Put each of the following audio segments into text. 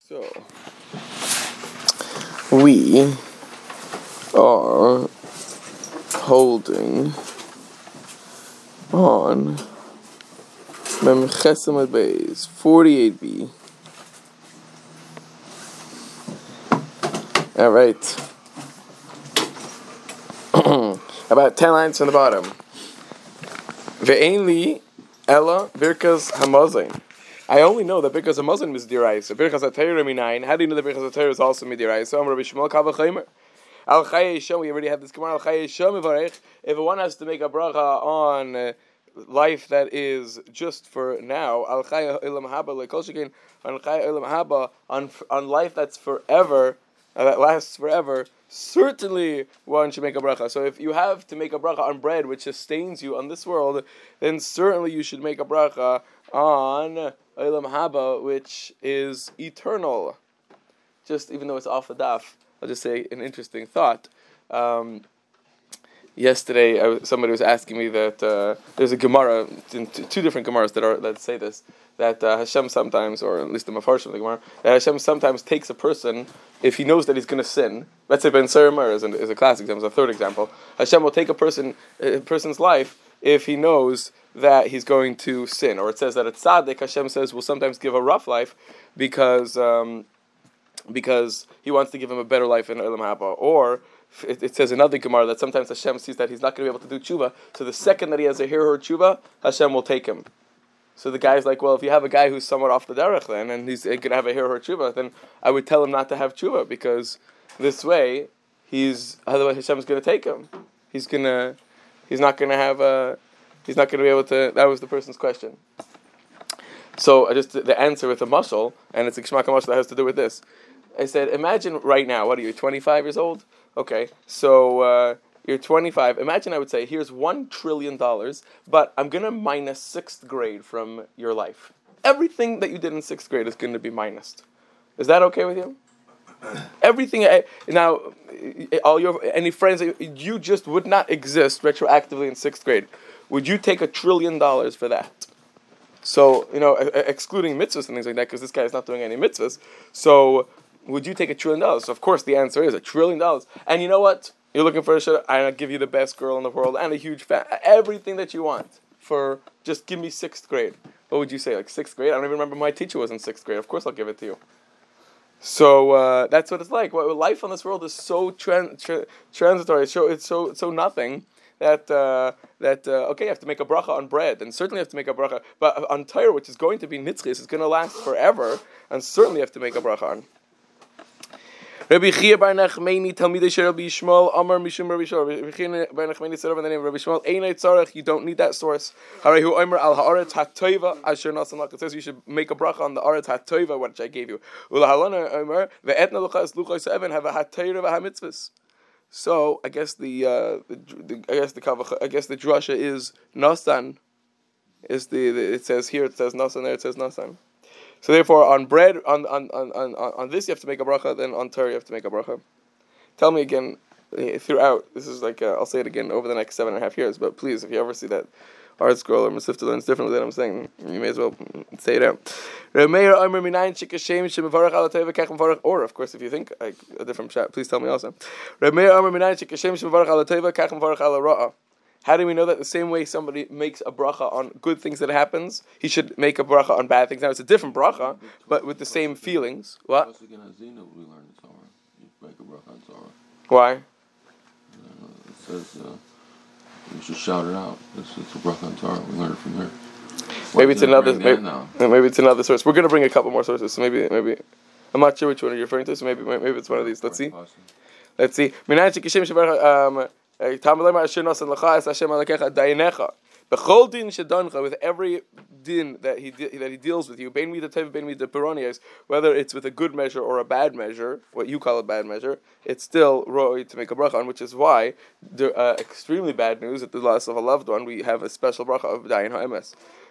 So, we are holding on Mem Chesed Beis 48b. All right. About 10 lines from the bottom. Ve'ein li ella birkas hamazon. I only know that Birkas Hamazon is Diraisa. Birkas HaTorah minayin. How do you know that Birkas HaTorah is also Midiraisa? So, Rabbi Shmuel Kal V'Chomer. Al Chayei Shom. We already have this Gemara. Al Chayei Shom Yivarech. If one has to make a bracha on life that is just for now, Al Chayei Olam Haba Lekol Shekin. On Chayei Olam Haba, on life that's forever, that lasts forever. Certainly, one should make a bracha. So, if you have to make a bracha on bread which sustains you on this world, then certainly you should make a bracha on Olam Haba, which is eternal. Just even though it's off the daf, I'll just say an interesting thought. Yesterday, somebody was asking me that there's a Gemara, two different Gemaras that say this, that Hashem sometimes, or at least the Mefarshim of the Gemara, that Hashem sometimes takes a person if he knows that he's going to sin. Let's say Ben Serimar is a classic example, is a third example. Hashem will take a person's life if he knows that he's going to sin. Or it says that at Tzaddik, Hashem says, will sometimes give a rough life because he wants to give him a better life in Olam Haba. Or it says another Gemara that sometimes Hashem sees that he's not going to be able to do tshuva, so the second that he has a hir or tshuva, Hashem will take him. So the guy's like, well, if you have a guy who's somewhat off the derech then, and he's going to have a hir or tshuva, then I would tell him not to have tshuva, because this way, otherwise Hashem's going to take him. He's not going to be able to. That was the person's question. So just the answer with a mashal, and it's a Geshmak mashal that has to do with this. I said, imagine right now, what are you, 25 years old? Okay, so you're 25. Imagine I would say, here's $1 trillion, but I'm going to minus 6th grade from your life. Everything that you did in 6th grade is going to be minused. Is that okay with you? Everything now, any friends you just would not exist retroactively in 6th grade. Would you take $1 trillion for that? So excluding mitzvahs and things like that, because this guy is not doing any mitzvahs. So would you take $1 trillion? So of course the answer is $1 trillion. And you know what? You're looking for a shit. I'll give you the best girl in the world and a huge everything that you want for just give me 6th grade. What would you say? Like 6th grade? I don't even remember my teacher was in 6th grade. Of course I'll give it to you. So that's what it's like. Life on this world is so transitory. It's so nothing that okay, you have to make a bracha on bread, and certainly you have to make a bracha, but on Torah, which is going to be nitzchis, is going to last forever, and certainly you have to make a bracha on. Rabbi Chia bar Nachmani, Talmidei shel Rabbi Yishmael, Amar Mishum Rabbi Yishmael. Rabbi Chia bar Nachmani said over the name of Rabbi Yishmael, Einay tzarech, you don't need that source. Harehu Omer al haaretz hatoiva asher nasan lak. It says you should make a bracha on the haaretz hatoiva, which I gave you. Ulahalana Omer ve'etna luchas luchos even have a hatoira v'hamitzvus. So I guess the drasha is nasan. It says here it says nasan, there it says nasan. So therefore, on bread, on this you have to make a bracha. Then on Torah you have to make a bracha. Tell me again throughout. This is like I'll say it again over the next 7.5 years. But please, if you ever see that art scroll or Masifta learns differently than I'm saying, you may as well say it out. Or of course, if you think like a different chat, please tell me also. How do we know that the same way somebody makes a bracha on good things that happens, he should make a bracha on bad things? Now it's a different bracha, but with the same feelings. What? We learned Torah. You make a bracha on Torah. Why? It says you should shout it out. It's a bracha on Torah. We learned it from here. Maybe it's another. Maybe it's another source. We're going to bring a couple more sources. So maybe I'm not sure which one you're referring to. So maybe it's one of these. Let's see. With every din that he deals with you, whether it's with a good measure or a bad measure, what you call a bad measure, it's still roi to make a bracha on, which is why extremely bad news at the loss of a loved one, we have a special bracha of dayin ha'emes.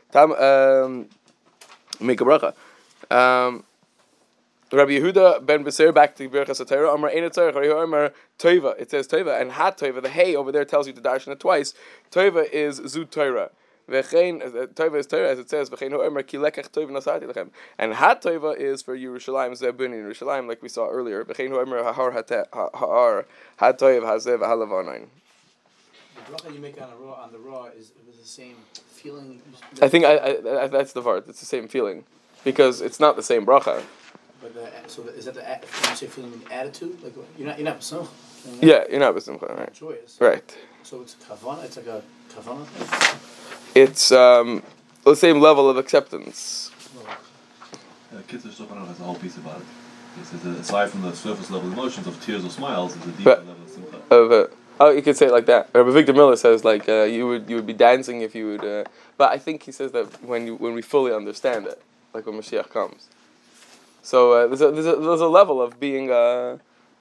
Make a bracha. Rabbi Yehuda ben Beser, back to Birchas HaTorah, Amar Ein Tzarech, Amar Toiva. It says Toiva, and Hat Toiva, the hay over there tells you to darshan it twice. Toiva is Zut Torah. V'chein toiva is Torah, as it says. V'chein ho'emer ki lekach toiva nasati lechem. And hat toiva is for Yerushalayim zebun in Yerushalayim, like we saw earlier. V'chein ho'emer ha'ar hat toiv hazev halavonayin. The bracha you make on the raw is the same feeling. I think I that's the part. It's the same feeling, because it's not the same bracha. But so is that when you say feeling the attitude? Like you're not so. Yeah, you're not b'simcha, right? Joyous. Right. So it's kavana. It's like a kavana thing. It's the same level of acceptance. Kitzur Shulchan has a whole piece about it. He says that aside from the surface level emotions of tears or smiles, there's a deeper level of simcha. You could say it like that. Rabbi Victor Miller says like you would be dancing if you would. But I think he says that when we fully understand it, like when Mashiach comes. So there's a level of being an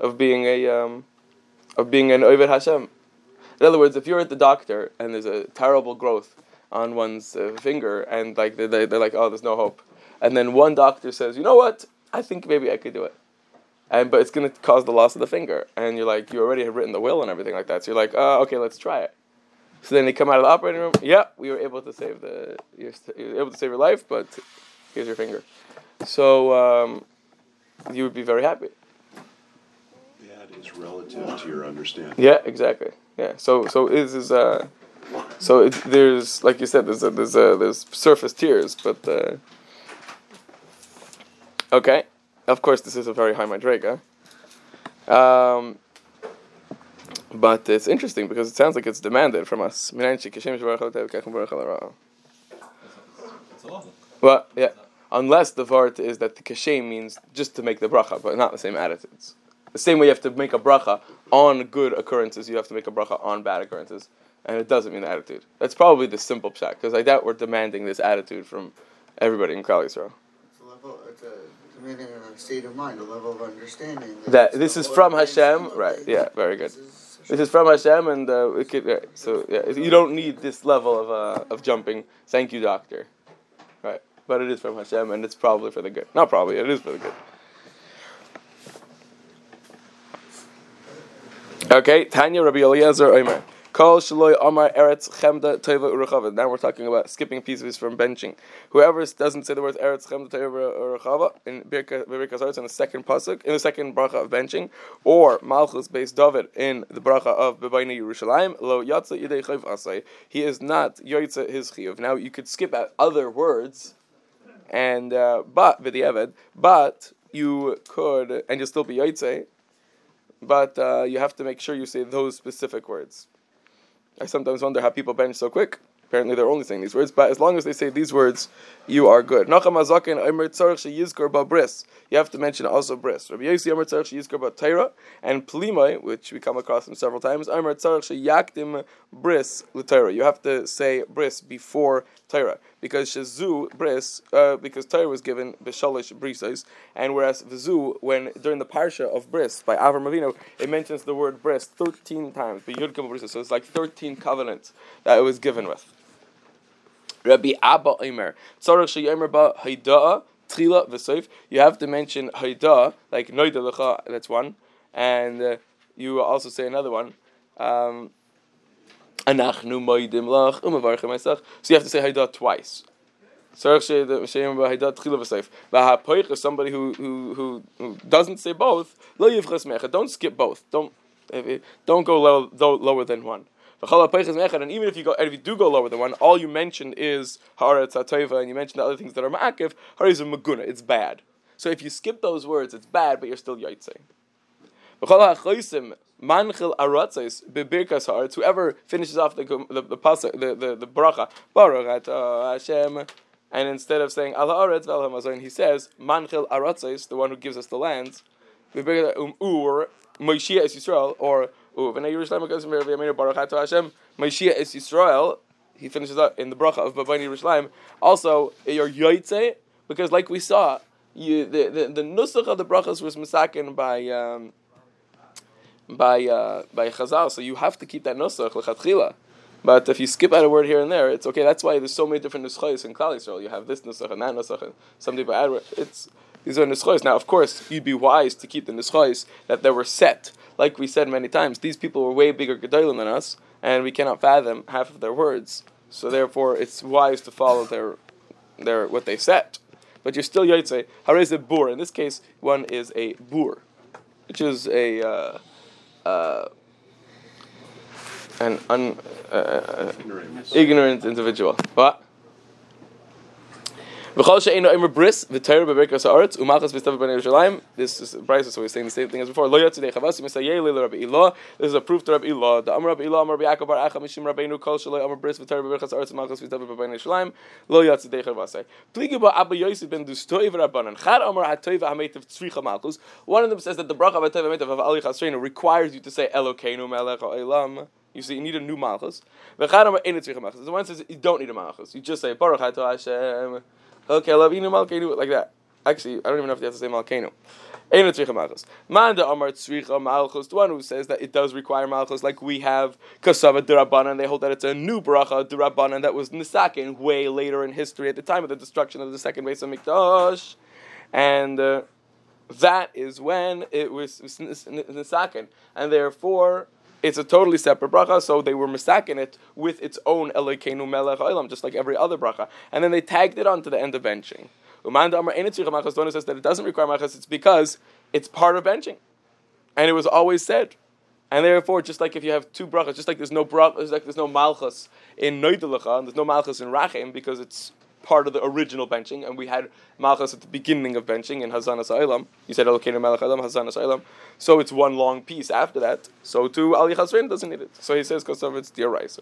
Oved Hashem. In other words, if you're at the doctor and there's a terrible growth on one's finger, and like they're like, oh, there's no hope, and then one doctor says, you know what, I think maybe I could do it, but it's going to cause the loss of the finger, and you're like, you already have written the will and everything like that, so you're like, okay, let's try it. So then they come out of the operating room. Yeah, we were able to save you're able to save your life, but here's your finger. So you would be very happy. That is relative to your understanding. Yeah, exactly. Yeah. So this is there's, like you said, there's surface tears, but okay. Of course, this is a very high madrega. But it's interesting because it sounds like it's demanded from us. It's a lot. Well, yeah. Unless the vart is that the kashem means just to make the bracha, but not the same attitudes. The same way you have to make a bracha on good occurrences, you have to make a bracha on bad occurrences, and it doesn't mean the attitude. That's probably the simple pshat, because I doubt we're demanding this attitude from everybody in Klal Yisrael. It's demanding a state of mind, a level of understanding. That this is from Hashem, right? Yeah, very good. This is from Hashem, and you don't need this level of jumping. Thank you, doctor. Right, but it is from Hashem, and it's probably for the good. Not probably, it is for the good. Okay, Tanya Rabbi Eliezer Omer. Kol Shaloi Omar Eretz Chemda Tova Urechava. Now we're talking about skipping pieces from benching. Whoever doesn't say the words Eretz Chemda Tova Urechava in Birkas Arts in the second pasuk, in the second bracha of benching, or Malchus based David in the bracha of Bebayna Yerushalayim, Lo Yatza Yidei Chayv Asay. He is not Yoitza his chiyuv. Now you could skip out other words, and but you could, and you'll still be Yoitze. But you have to make sure you say those specific words. I sometimes wonder how people bench so quick. Apparently they're only saying these words, but as long as they say these words, you are good. You have to mention also bris. Rabbi Yossi Amar tzarich sheyizkor ba Torah, and Plimai, which we come across them several times, Amar tzarich sheyakdim bris l'Torah. You have to say bris before Torah, because shezu bris, because Torah was given b'shalish brisos, and whereas v'zu, when during the parsha of bris by Avram Avinu, it mentions the word bris 13 times. So it's like 13 covenants that it was given with. Rabbi Abba Omer, tzarich sheyomer ba hayda'a tchila v'soif. You have to mention hayda'a, like noida lecha, that's one, and you also say another one. Anachnu moidim lach umavarchem esach. So you have to say hayda'a twice. Tzarich sheyomer ba hayda'a tchila v'soif. V'hapoich is somebody who doesn't say both. Lo yivchas mecha. Don't skip both. Don't go lower than one. And even if you do go lower than one, all you mentioned is haaretz hatova, and you mentioned the other things that are ma'akiv. Haaretz is maguna, it's bad. So if you skip those words, it's bad, but you're still yotzei. Whoever finishes off the bracha, Baruch Hashem, and instead of saying al haaretz vel hamazon, he says manchil aratzos, the one who gives us the lands, or Moshiach es Yisrael, or V'nei Yerushalayim goes from Baruch Ato Hashem. Moshiach es Yisrael. He finishes up in the bracha of B'nei Yerushalayim. Also, you're yoytze, because like we saw, the nusach of the brachas was misaken by Chazal, so you have to keep that nusach lechatchila. But if you skip out a word here and there, it's okay. That's why there's so many different nuschos in Klal Yisrael. You have this nusach and that nusach, and some people add. These are nuschos. Now, of course, you'd be wise to keep the nuschos that they were set. Like we said many times, these people were way bigger gedolim than us, and we cannot fathom half of their words. So therefore, it's wise to follow their what they set. But you're still yotzei. Harei ze bur. In this case, one is a bur, which is an ignorant individual. What? This is Bryce, so we're saying the same thing as before. This is a proof to Rabbi Ilah. The Amar Rabbi Ilah, Amar Rabbi Yaakov Bar Acha, Mishim Rabbeinu Kol Shaloi Amar Bryce v'Torah b'Berachas Haaretz U'Malchus v'Davar b'Bnei Yerushalayim Lo Yatzidei Chavasei. Pligi ba Abba Yosef ben Dustoi v'Rabbanan. Chad Amar HaToi v'Hameitav Tzricha Malchus. One of them says that the bracha of HaToi v'Hameitav of Ali Chasreinu requires you to say Elokeinu Melech HaOlam. You see, you need a new Malchus. The one says you don't need a Malchus. You just say Baruch Atah Hashem. Okay, Lavinu Malkeinu, like that. Actually, I don't even know if you have to say Malkeinu. Eino tzricha malchus. Manda Amar tzricha malchus. The one who says that it does require malchus, like we have Kasava Durabanan. They hold that it's a new bracha Durabanan that was Nisakin way later in history at the time of the destruction of the second base of Mikdash, and that is when it was Nisakin, and therefore it's a totally separate bracha, so they were misakin it with its own Elokeinu Melech Ha'olam, just like every other bracha. And then they tagged it on to the end of benching. Umanda Amar Ein Tzricha Malchus, the one who says that it doesn't require Malchus, it's because it's part of benching. And it was always said. And therefore, just like if you have two brachas, just like there's no brachas, like there's no Malchus in Noidelecha, and there's no Malchus in Rachem, because it's part of the original benching, and we had Malchus at the beginning of benching in Hazanas Ha'olam. You said Elokeinu Melech Ha'olam, Hazanas Ha'olam. So it's one long piece after that. So to Ali Chasrein doesn't need it. So he says, because of it's Dioraisa.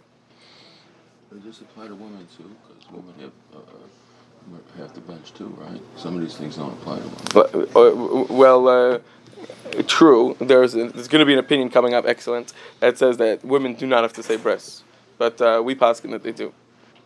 Does this apply to women too? Because women have to bench too, right? Some of these things don't apply to women. True. There's going to be an opinion coming up, excellent, that says that women do not have to say breasts. But we paskin that they do.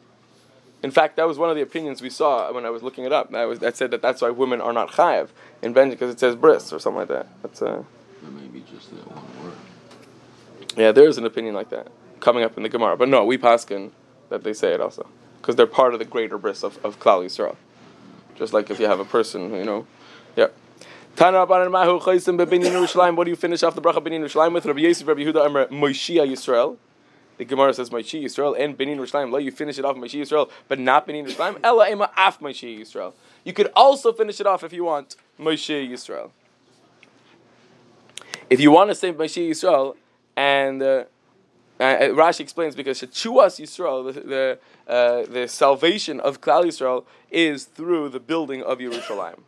In fact, that was one of the opinions we saw when I was looking it up. That said that that's why women are not chayav in benching, because it says breasts or something like that. That's maybe just that one word. Yeah, there is an opinion like that coming up in the Gemara. But no, we paskin that they say it also, because they're part of the greater bris of Klal Yisrael. Just like if you have a person, yeah. Tana Rabbanan Mahu Chaysim B'Binyan Yerushalayim. What do you finish off the bracha B'Binyan Yerushalayim with? Rabbi Yosef, Rabbi Yehuda, Amar Moshia Yisrael. The Gemara says Moshia Yisrael and B'Binyan Yerushalayim. Lo, you finish it off Moshia Yisrael, but not B'Binyan Yerushalayim. Ela Ema Af Moshia Yisrael. You could also finish it off if you want Moshia Yisrael. If you want to say Moshia Yisrael, and Rashi explains because Shetchuas Yisrael, the salvation of Klal Yisrael, is through the building of Yerushalayim.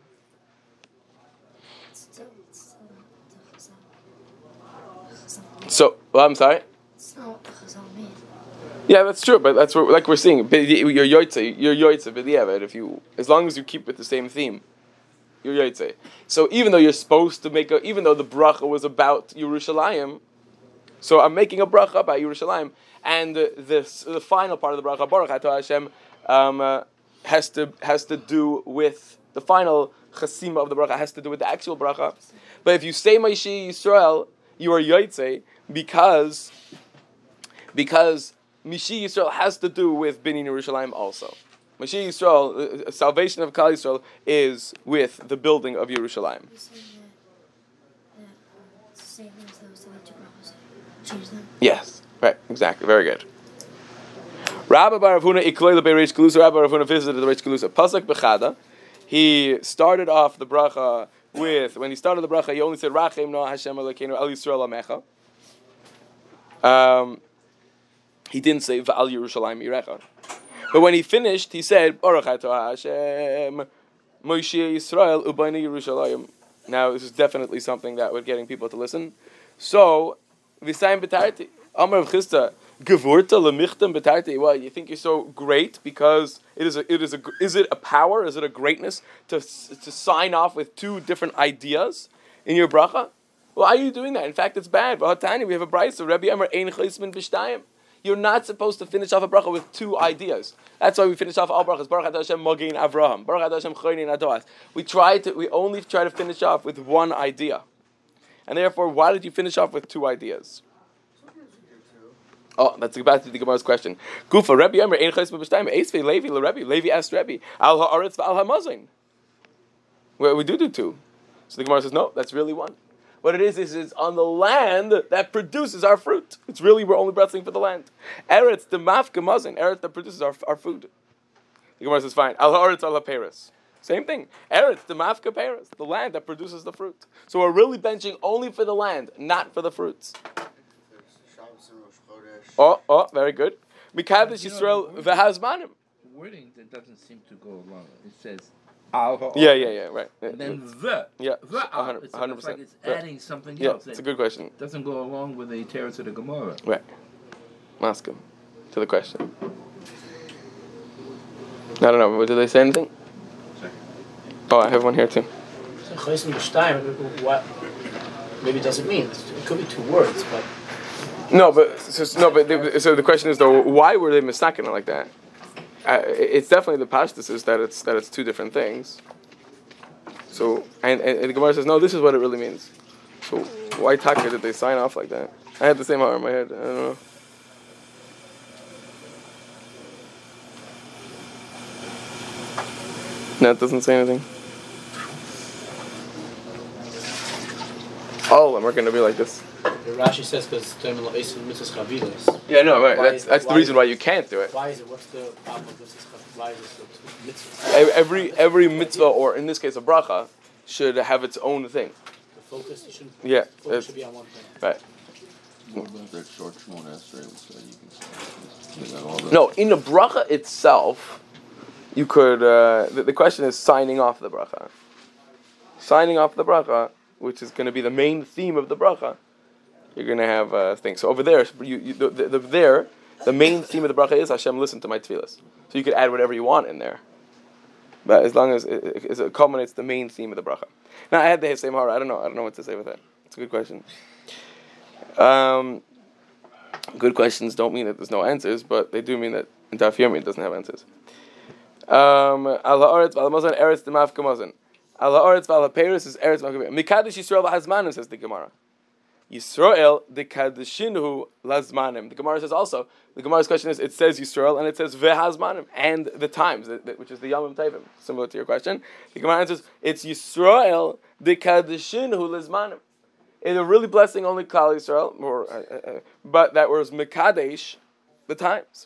So, I'm sorry. Yeah, that's true, but that's what, like we're seeing. You're yoytze, but yeah, but as long as you keep with the same theme, you're yoytze. So even though you're supposed to even though the bracha was about Yerushalayim, so I'm making a bracha about Yerushalayim, and the final part of the bracha, Baruch Atah Hashem, has to do with the final chasima of the bracha, has to do with the actual bracha. But if you say Moshe Yisrael, you are yoytze because Mishi Yisrael has to do with Binyan Yerushalayim also. Mishi Yisrael, the salvation of Klal Yisrael, is with the building of Yerushalayim. Yes, right, exactly, very good. Rabbi Bar Ravuna Ikloy LeBeiReish Galusa. Rabbi Ravuna visited the Reish Galusa. Pasuk Bechada. He started off the bracha with, when he started the bracha, he only said Rachem No Hashem Elokeinu El Yisrael Amecha. He didn't say V'al Yerushalayim Yirecha. But when he finished, he said Baruch Atah Hashem Moshe Yisrael Ubayna Yerushalayim. Now this is definitely something that would getting people to listen. So V'sayim B'tarti Amar Rav Chisda Gevurta Lemichtam B'tarti. Well, you think you're so great because is it a power? Is it a greatness to sign off with two different ideas in your bracha? Why are you doing that? In fact, it's bad. We have a brayso. Rabbi Amar Ein Chaismin B'Shtayim. You're not supposed to finish off a bracha with two ideas. That's why we finish off all brachas. Baruch Atah Hashem Mogein Avraham. Baruch Atah Hashem Choynin Adoas. We only try to finish off with one idea. And therefore, why did you finish off with two ideas? Oh, that's about to the Gemara's question. Gufa, Rabbi Amar Ein Chaismin B'Shtayim. Eisvei Levi LeRabbi. Levi asked Rabbi, Al Ha'aretz V'al Ha'mazon. We do two. So the Gemara says, no, that's really one. What it is it's on the land that produces our fruit. It's really, we're only blessing for the land. Eretz, the mafka mazin, Eretz that produces our food. The Gemara says, fine. Al ha'aretz al ha'peres. Same thing. Eretz, the mafka peres, the land that produces the fruit. So we're really benching only for the land, not for the fruits. Oh, very good. Mikadosh Yisrael v'hazmanim. Wording that doesn't seem to go along. It says al. Yeah, right. And then the. Yeah, the 100%. It's like it's adding something Yeah, else. it's a good question. Doesn't go along with the teretz of the Gemara. Right. Ask him to the question. I don't know. Did they say anything? Oh, I have one here too. So Chaysim B'Shtayim, what? Maybe it doesn't mean. It could be two words, but. So the question is though, why were they mistaken it like that? It's definitely the pashtus is that it's two different things. So and the Gemara says no, this is what it really means. So why taka did they sign off like that? I had the same heart in my head. I don't know. No, it doesn't say anything. All of them are going to be like this. Rashi says because mitzvahs chavilas. Yeah, no, right. That's the reason why you can't do it. Why is it? What's the problem with mitzvahs? Why is it mitzvahs? Every mitzvah, or in this case a bracha, should have its own thing. The focus, you shouldn't. Yeah, Focus should be on one thing. Right. What about that short Shmon Esrei? You got all the No, in the bracha itself, you could. The question is signing off the bracha. Signing off the bracha, which is going to be the main theme of the bracha. You're going to have things. So over there, the main theme of the bracha is Hashem, listen to my tefillas. So you could add whatever you want in there. But as long as it culminates the main theme of the bracha. Now I had the same heart. I don't know what to say with that. It's a good question. Good questions don't mean that there's no answers, but they do mean that in Daf Yomi it doesn't have answers. Al ha'aretz v'al ha'mazon eretz d'maf k'mazon. Al ha'aretz v'al ha'peres is eretz d'maf k'mazon. Mikadosh Yisrael v'hazmanim, says the Gemara. Yisrael dekadeshinhu lazmanim. The Gemara says also. The Gemara's question is: it says Yisrael and it says v'hazmanim and the times, which is the Yomim Tovim. Similar to your question, the Gemara answers: it's Yisrael dekadeshinhu lazmanim. They're really blessing only Klal Yisrael, but that was Mekadesh, the times.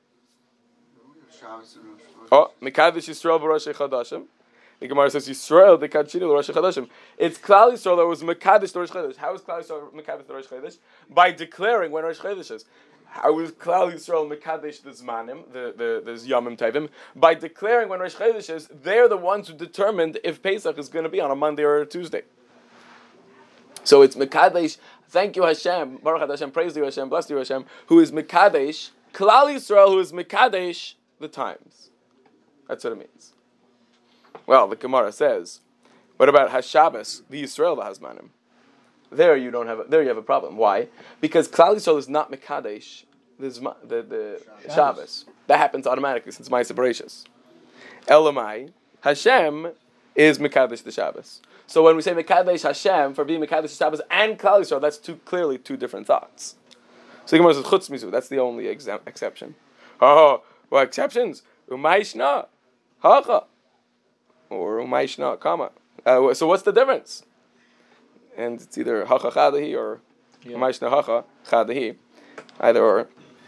Oh, Mekadesh Yisrael v'Rosh Chodashim. The Gemara says Yisrael dekadeshinu l'Rosh Chodashim. It's Klal Yisrael that was Mekadesh l'Rosh Chodesh. How is Klal Yisrael Mekadesh l'Rosh Chodesh? By declaring when Rosh Chodesh is. How is Klal Yisrael Mekadesh the Zmanim, the Yomim Tovim? By declaring when Rosh Chodesh is, they're the ones who determined if Pesach is going to be on a Monday or a Tuesday. So it's Mekadesh, thank you Hashem, Baruch Hashem, praise you Hashem, bless you Hashem, who is Mekadesh, Klal Yisrael, who is Mekadesh, the times. That's what it means. Well, the Gemara says, what about Hashabbos, the Yisrael v'Hazmanim? There you have a problem. Why? Because Klal Yisrael is not Mekadesh, the Shabbos. That happens automatically since Ma'aseh Bereshis. Elamai, Hashem is Mekadesh the Shabbos. So when we say Mekadesh Hashem for being Mekadesh Shabbos and Klal Yisrael, that's clearly two different thoughts. So the Gemara says Chutz Mizu. That's the only exception. Oh, well, exceptions. Umayishna, Hacha, or Umayishna, Kama. So what's the difference? And it's either Hacha Chadahi or Umayishna Hacha Chadahi, either or.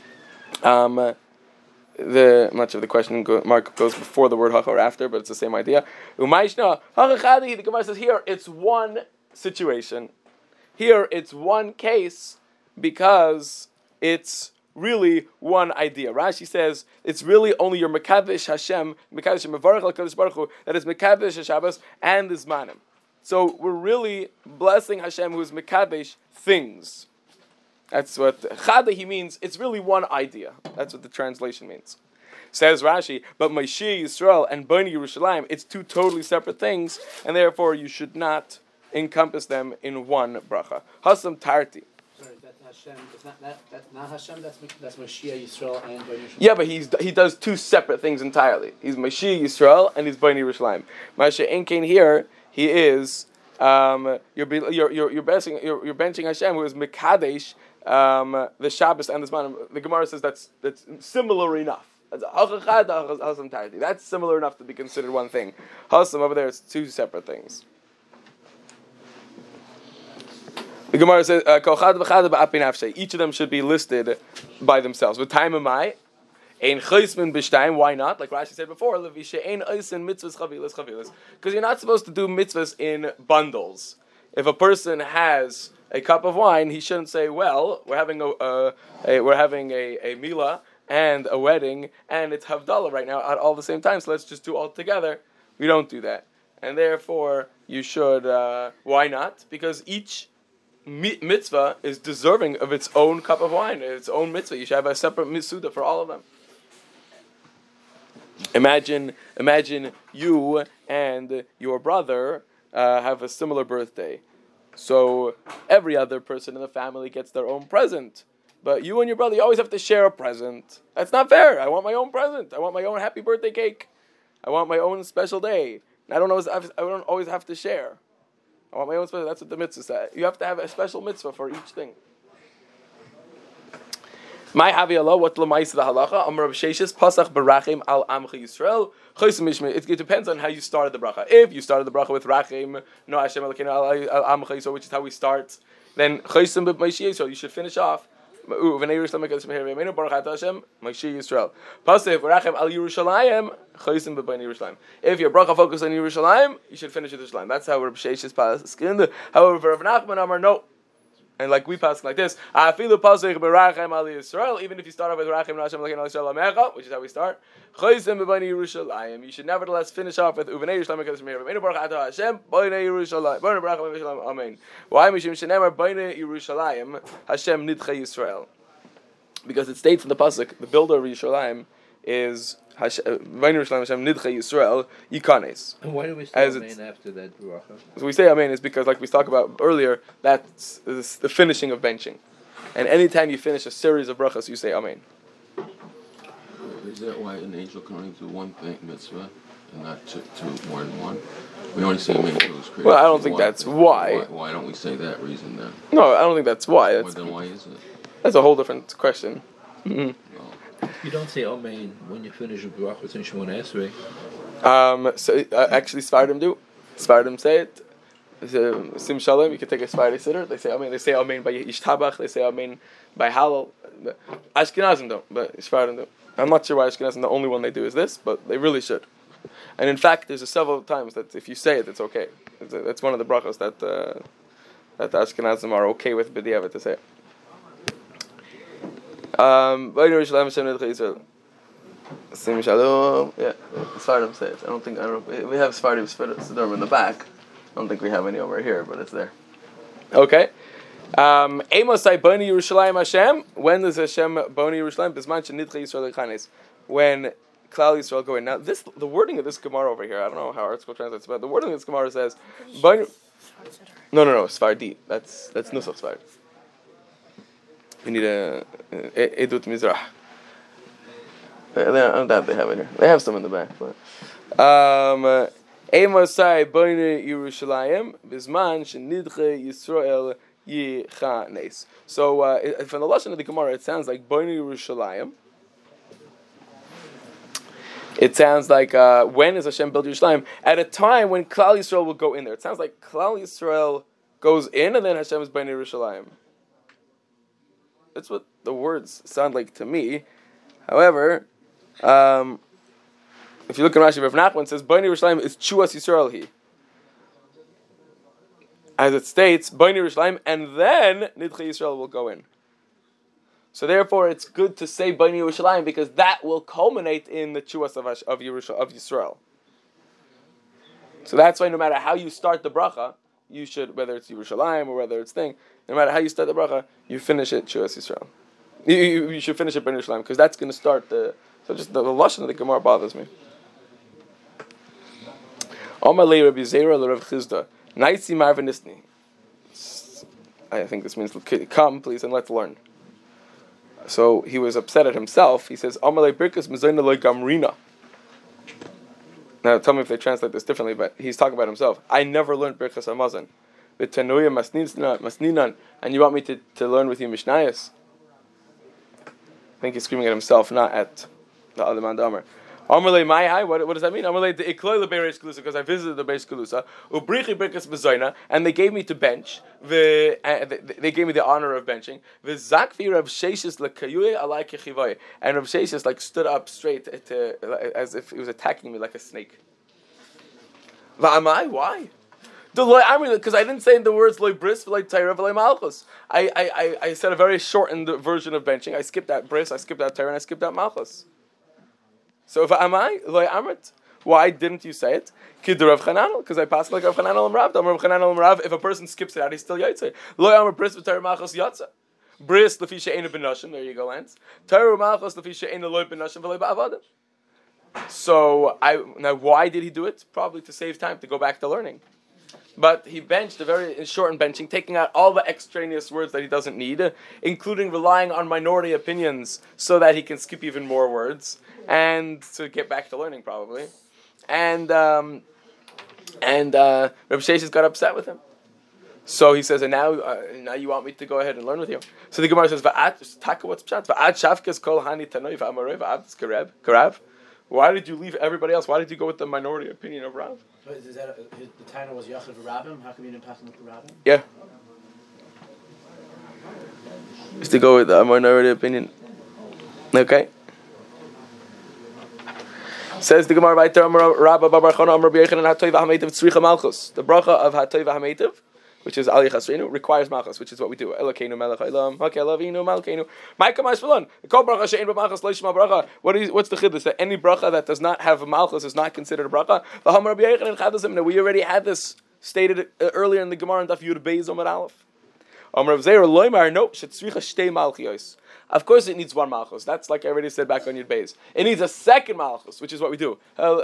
Much of the question mark goes before the word hacha or after, but it's the same idea. Umayishna hacha chadi. The Gemara says here it's one situation. Here it's one case because it's really one idea. Rashi says it's really only your mekadesh Hashem, mekadesh mevarach al kadosh baruch hu, that is mekadesh Shabbos and the zmanim. So we're really blessing Hashem, who is mekadesh things. That's what Chadahi means. It's really one idea. That's what the translation means. Says Rashi, but Moshe Yisrael and Bnei Yerushalayim, it's two totally separate things, and therefore you should not encompass them in one bracha. Hasam Tarti. Sorry, that's Hashem. That's not Hashem. That's Moshe Yisrael and Bnei Yerushalayim. Yeah, but he does two separate things entirely. He's Moshe Yisrael and he's Bnei Yerushalayim. Masha Enkein here, he is you're benching Hashem, who is Mekadesh. The Shabbos and the Zman. The Gemara says that's similar enough. That's similar enough to be considered one thing. Hasam over there, it's two separate things. The Gemara says, "Kol chad v'chad ba'api nafshe." Each of them should be listed by themselves. With time am I? Ein chaysmin b'shtayim. Why not? Like Rashi said before, levishe ein oisen mitzvahs chavilas. Because you're not supposed to do mitzvahs in bundles. If a person has a cup of wine, he shouldn't say, "Well, we're having a milah and a wedding, and it's havdalah right now at all the same time. So let's just do all together." We don't do that, and therefore you should. Why not? Because each mitzvah is deserving of its own cup of wine, its own mitzvah. You should have a separate misuda for all of them. Imagine you and your brother have a similar birthday. So every other person in the family gets their own present. But you and your brother, you always have to share a present. That's not fair. I want my own present. I want my own happy birthday cake. I want my own special day. I don't always have to share. I want my own special. That's what the mitzvah says. You have to have a special mitzvah for each thing. My havi Allah, what l'mais the halacha? Amar b'sheishis pasach barachim al amcha Yisrael. It depends on how you started the bracha. If you started the bracha with rachim, no Hashem Elokeinu al amcha Yisrael, which is how we start, then chaysim b'maishi Yisrael. You should finish off. V'nei Yerushalayim hakadosh meher v'yemeinu baruch atah Hashem maishi Yisrael. Pasach barachim al Yerushalayim chaysim b'bnei Yerushalayim. If your bracha focus on Yerushalayim, you should finish with Yerushalayim. That's how Rabbi Sheishis paskin. However, Rav Nachman Amar no. And like we pass like this, even if you start off with Rachim Hashem Elokeinu Yisrael Amecha, which is how we start, you should nevertheless finish off with Uvenei Yerushalayim hakadosh meher v'yemeinu baruch atah Hashem b'nei Yerushalayim. B'nei baruch Yerushalayim. Amen. Why Mishim shenemar b'nei Yerushalayim Hashem nidchei Yisrael? Because it states in the pasuk, the builder of Yerushalayim is b'nei Yerushalayim Hashem nidchei Yisrael yikanes. And why do we say Amen after that bracha? So we say Amen is because, like we talked about earlier, that's the finishing of benching. And anytime you finish a series of brachas, you say Amen. Is that why an angel can only do one thing, mitzvah, and not two more than one? We only say Amen until it's created. Well, I don't think that's why. Why don't we say that reason then? No, I don't think that's why. Then why is it? That's a whole different question. Mm-hmm. You don't say Amen when you finish a bracha since you want to answer it. So actually, Svardim do. Svardim say it. Sim Shalom, you can take a Svardi sitter. They say Amen. They say Amen by Yishtabach. They say Amen by Halal. Ashkenazim don't, but Svardim do. I'm not sure why Ashkenazim the only one they do is this, but they really should. And in fact, there's several times that if you say it, it's okay. It's one of the brachos that the Ashkenazim are okay with b'diavad to say it. Sim Shalom. Yeah, Svardim say it. I don't know. We have Svardim Siddur in the back. I don't think we have any over here, but it's there. Okay. Amosai Boni Yerushalayim Hashem. When does Hashem Boni Yerushalayim? Bisman Shenidchei Yisrael Chanes. When Klal Yisrael go in. Now, the wording of this Gemara over here, I don't know how ArtScroll translates, but the wording of this Gemara says, Boni. No, Svardi. That's Nusach Svard. We need a Edut Mizrah. That they have it here. They have some in the back, but. Amosai Boni Yerushalayim. Bisman Shenidchei Yisrael. Yichanes. So from the lashon of the Gemara, it sounds like Boni Yerushalayim. It sounds like when is Hashem built Yerushalayim? At a time when Klal Yisrael will go in there. It sounds like Klal Yisrael goes in, and then Hashem is Boni Yerushalayim. That's what the words sound like to me. However, if you look at Rashi, Rav Nachman says Boni Yerushalayim is Chuas Yisrael He. As it states, Boni Yerushalayim, and then Nidchei Yisrael will go in. So therefore, it's good to say Boni Yerushalayim because that will culminate in the Chuas of Yisrael. So that's why no matter how you start the bracha, you should, whether it's Yerushalayim or whether it's thing, no matter how you start the bracha, you finish it Chuas Yisrael. You should finish it Boni Yerushalayim because that's going to start the. So just the lashon of the Gemara bothers me. Amalei Rabbi Zera l'Rav Chizda. Naisi Marvanisni. I think this means come, please, and let's learn. So he was upset at himself. He says, Amalei Birkas Mezayna Loi Gamrina. Now tell me if they translate this differently, but he's talking about himself. I never learned Birkas Hamazon. V'tenuya Masninan, and you want me to learn with you Mishnayos? I think he's screaming at himself, not at the other man Damer. Amalei Mai, what does that mean? Amalei the Ikloila Bereish Kalusa, because I visited the Bereish Kalusa. Ubrichi Birkas Bezoina, and they gave me to bench. They gave me the honor of benching. V'zakvi Rav Sheshis lekayuye alai kechivoy, and Rav Sheshis like stood up straight as if he was attacking me like a snake. V'amai, why? Because I didn't say in the words loy bris v'loy Torah v'loy malchus. I said a very shortened version of benching. I skipped that bris, I skipped that Torah, and I skipped that malchus. So if am I loy amrit, why didn't you say it? Kid Rav Chananel, because I passed like Rav Chananel and Rav. Rav Chananel and Rav. If a person skips it out, he's still yaitze. Loy amrit bris v'Torah malchus yatza. Bris lefi she'ena benashim. There you go, Lance. Torah malchus lefi she'ena loy benashim v'loy ba'avadim. So now why did he do it? Probably to save time to go back to learning. But he benched a very shortened benching, taking out all the extraneous words that he doesn't need, including relying on minority opinions so that he can skip even more words, and to get back to learning probably. And Rabbi Sheshes got upset with him. So he says, and now you want me to go ahead and learn with you. So the Gemara says, Taka, what's pshat? Va'ad shavkes kol hani tanoi va'amarei va'ad karav. Why did you leave everybody else? Why did you go with the minority opinion of Rav? But is that the title was Yachid Rabbim? How come you didn't pass him with the Rabbim? Yeah. Just to go with the minority opinion. Okay. Says the Gemara right there, Rabba Babarchana Amar B'Yechanan Hatoy V'Hametiv Tzricha Malchus. The bracha of Hatoy V'Hametiv, which is Ali Chasreinu, requires Malchus, which is what we do. Elokeinu Melech Haolam, Hakei Eloveinu Malkeinu. Ma'ika Ma'ashvalon. Kol bracha she'ein b'Malchus lo yishma bracha. What's the chiddush? That any bracha that does not have a Malchus is not considered a bracha. V'Hamar B'Yechanan Chadazim. We already had this stated earlier in the Gemara in Daf Yud Beis Omar Aleph. Amar Rav Zeir Loimar no shetzricha shtei malchios. Of course, it needs one malchus. That's like I already said back on Yud Beis. It needs a second malchus, which is what we do.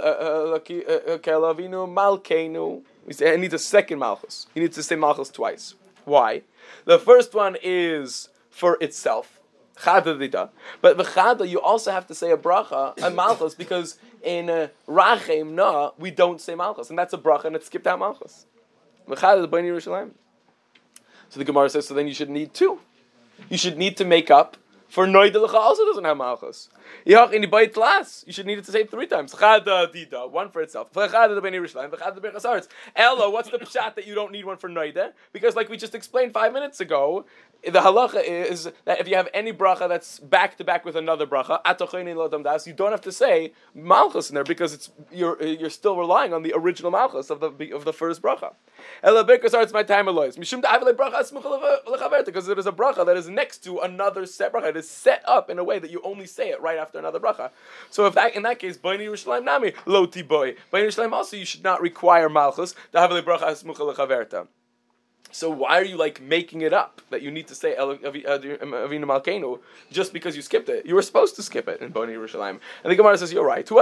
It needs a second malchus. You need to say malchus twice. Why? The first one is for itself, chada dida. But the chada, you also have to say a bracha, a malchus, because in rachem na we don't say malchus, and that's a bracha, and it's skipped out malchus. The chada is b'nei Yerushalayim. So the Gemara says, so then you should need two. You should need to make up for Noida Lecha also doesn't have Malchus. You should need it to say it 3 times. Chada Dida, one for itself. Chada the Bnei Yerushalayim, Chada the Birchas Haaretz. Ella, what's the pshat that you don't need one for Noida? Because like we just explained 5 minutes ago, the halacha is that if you have any bracha that's back to back with another bracha, you don't have to say Malchus in there because you're still relying on the original Malchus of the first bracha. Ella Birchas Haaretz my time alois. Mishum da'avle bracha smucha lechaverta, because it is a bracha that is next to another set bracha. It is set up in a way that you only say it right after another bracha. So if that in that case, Bnei Yerushalayim nami lo tiboy. Bnei Yerushalayim also you should not require Malchus da'avle bracha smucha lechaverta. So why are you like making it up that you need to say Avinu Malkeinu just because you skipped it? You were supposed to skip it in Bnei Yerushalayim. And the Gemara says you're right.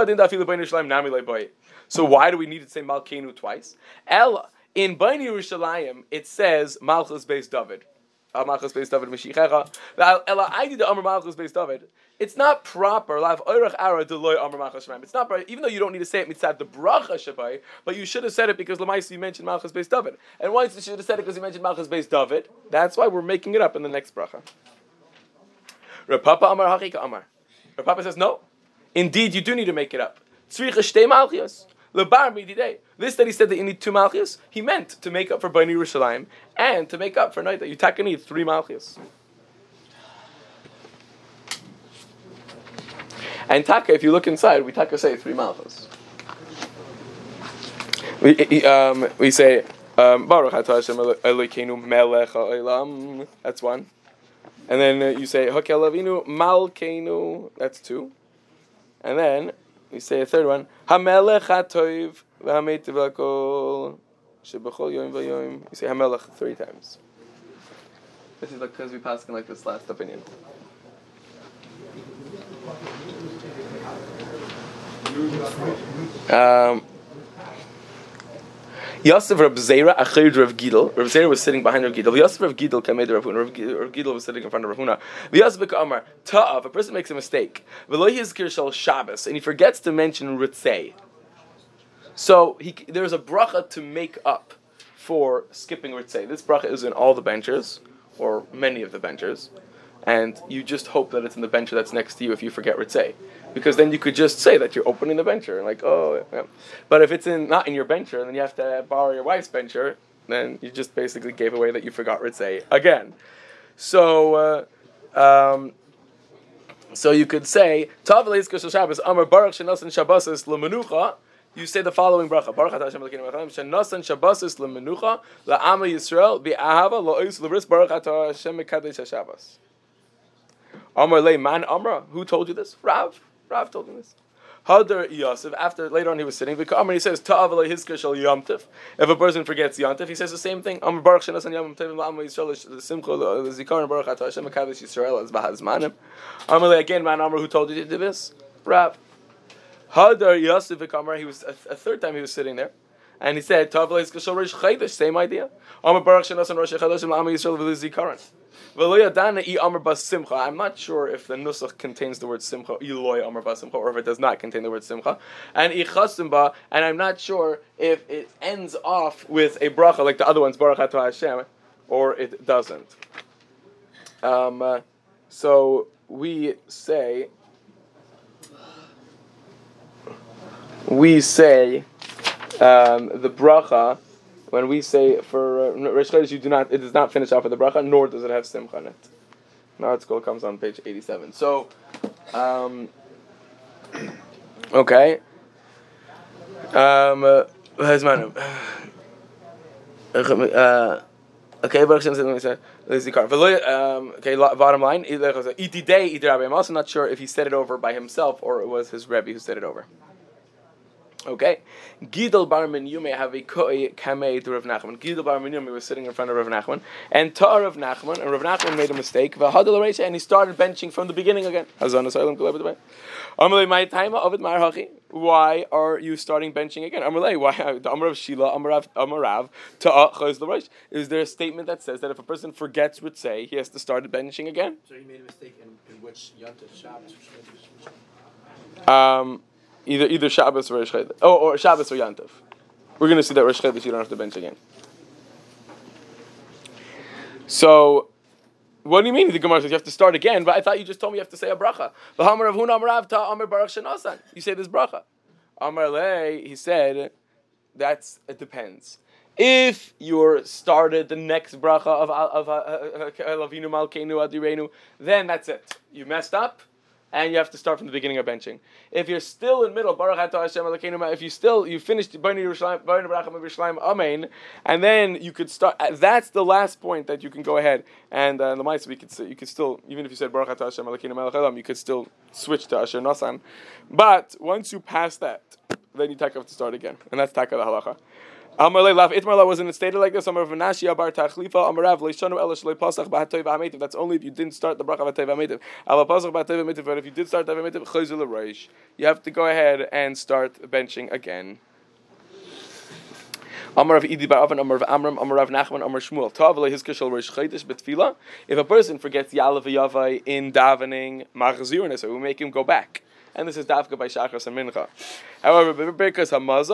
So why do we need to say Malkeinu twice? Ella in Bnei Yerushalayim it says Malchus Beis David. Malchus Beis David Mashichecha. Ella I did the Amar Malchus Beis David. It's not proper. It's not proper, even though you don't need to say it mitzad the bracha shabai, but you should have said it because Lamaisi you mentioned Malchus Beis David, and once you should have said it because you mentioned Malchus Beis David. That's why we're making it up in the next bracha. Rav Papa Amar Hachika Amar. Rav Papa says no. Indeed, you do need to make it up. Tzricha shtei malchios. This that he said that you need 2 malchios, he meant to make up for Bnei Yerushalayim and to make up for night that you taka need 3 malchios. And taka, if you look inside, we taka say 3 malchus. We say Baruch Atah Hashem Elokeinu Melech Haolam. That's 1. And then you say Hakel Avinu Malkeinu. That's 2. And then we say a 3rd one Hamelech Hatoiv V'Hametiv Hakol Shebechol Yom V'Yom. You say Hamelech 3 times. This is because we pass in like this last opinion. Yosef Reb Zera Achid Rav Gidel. Rav Zera was sitting behind Rav Gidel. Yosef Rav Gidel came to Rav Huna. Rav Gidel was sitting in front of Rav Huna. Yosef Amar Ta'av. A person makes a mistake. V'lo yizkir shel Shabbos, and he forgets to mention Ritzei. So there's a bracha to make up for skipping Ritzei. This bracha is in all the benchers, or many of the benchers. and you just hope that it's in the bencher that's next to you if you forget Ritzei. Because then you could just say that you're opening the bencher, and like, oh, yeah. But if it's not in your bencher, and then you have to borrow your wife's bencher, then you just basically gave away that you forgot Ritzei again. So you could say, Shabbos, Amar Baruch Shenasan Shabbosis L'Menucha. You say the following bracha: Baruch Atah Hashem Elokeinu Melech Haolam Shenasan Shabbosis L'Menucha LaAma Yisrael BiAhava LaOis LaRis Baruch Atah Hashem Mekadesh HaShabbos. Amar Le Man Amra. Who told you this? Rav. Rav told him this. Hadar Yosef. After later on he was sitting. Amar he says Ta'av Hizka Shel Yom Tov. If a person forgets Yom Tov, he says the same thing. Amar Baruch Shenasan Yom Tov LaAma Yisrael L'Simcha L'Zikaron Baruch Atah Hashem Mekadesh Yisrael as Bahazmanim. Amar Le again Man Amra. Who told you to do this? Rav. Hadar Yosef Amar. He was a third time he was sitting there. And he said, Ta'av Hizka Shel Rosh Chodesh. Same idea. Amar Baruch Shenasan Rosh Chodesh LaAma Yisrael L'Zikaron. I'm not sure if the nusach contains the word simcha, or if it does not contain the word simcha. And and I'm not sure if it ends off with a bracha like the other ones, Baruch Atah Hashem, or it doesn't. So we say the bracha. When we say for Rosh Chodesh, it does not finish off with the bracha, nor does it have simcha in it. Now it's comes on page 87. So, okay. Okay, bottom line. I'm not sure if he said it over by himself or it was his Rebbe who said it over. Okay, Gidel Bar Menyume have a koi kamei to Rav Nachman. Gidel Bar Menyume was sitting in front of Rav Nachman, and Ta'ar Rav Nachman, and Rav Nachman made a mistake. And he started benching from the beginning again. Why are you starting benching again? Why? Is there a statement that says that if a person forgets Ritzei, he has to start benching again? So he made a mistake in which Yom Tov, Shabbos? Either Shabbos or Rosh Chodesh. Or Shabbos or Yom Tov. We're going to see that Rosh Chodesh you don't have to bench again. So, what do you mean? The Gemara says you have to start again, but I thought you just told me you have to say a bracha. You say this bracha. Amar Le, he said, it depends. If you're started the next bracha of Avinu Malkeinu Adirenu, then that's it. You messed up. And you have to start from the beginning of benching. If you're still in middle, Baruch Atah Hashem Elokeinu, if you finished B'nai Yerushalayim, Amen, and then you could start. That's the last point that you can go ahead and the mice you could still, even if you said Baruch Atah Hashem Elokeinu Melech Haolam, you could still switch to Asher Nasan. But once you pass that, then you have to start again, and that's Taka the halacha. Wasn't it stated like this? That's only if you didn't start the bracha v'tei v'ametiv. But if you did start the v'ametiv, you have to go ahead and start benching again. Amar of Idi Bar Avan, Amar of Amram, Amar of Nachman, Amar Shmuel. Ta'avle Hizkashal Rosh Chodesh betfila. If a person forgets Yalav v'Yavai in davening, machzirun, so we make him go back. And this is dafka by Shachas and Mincha. However, during Birkas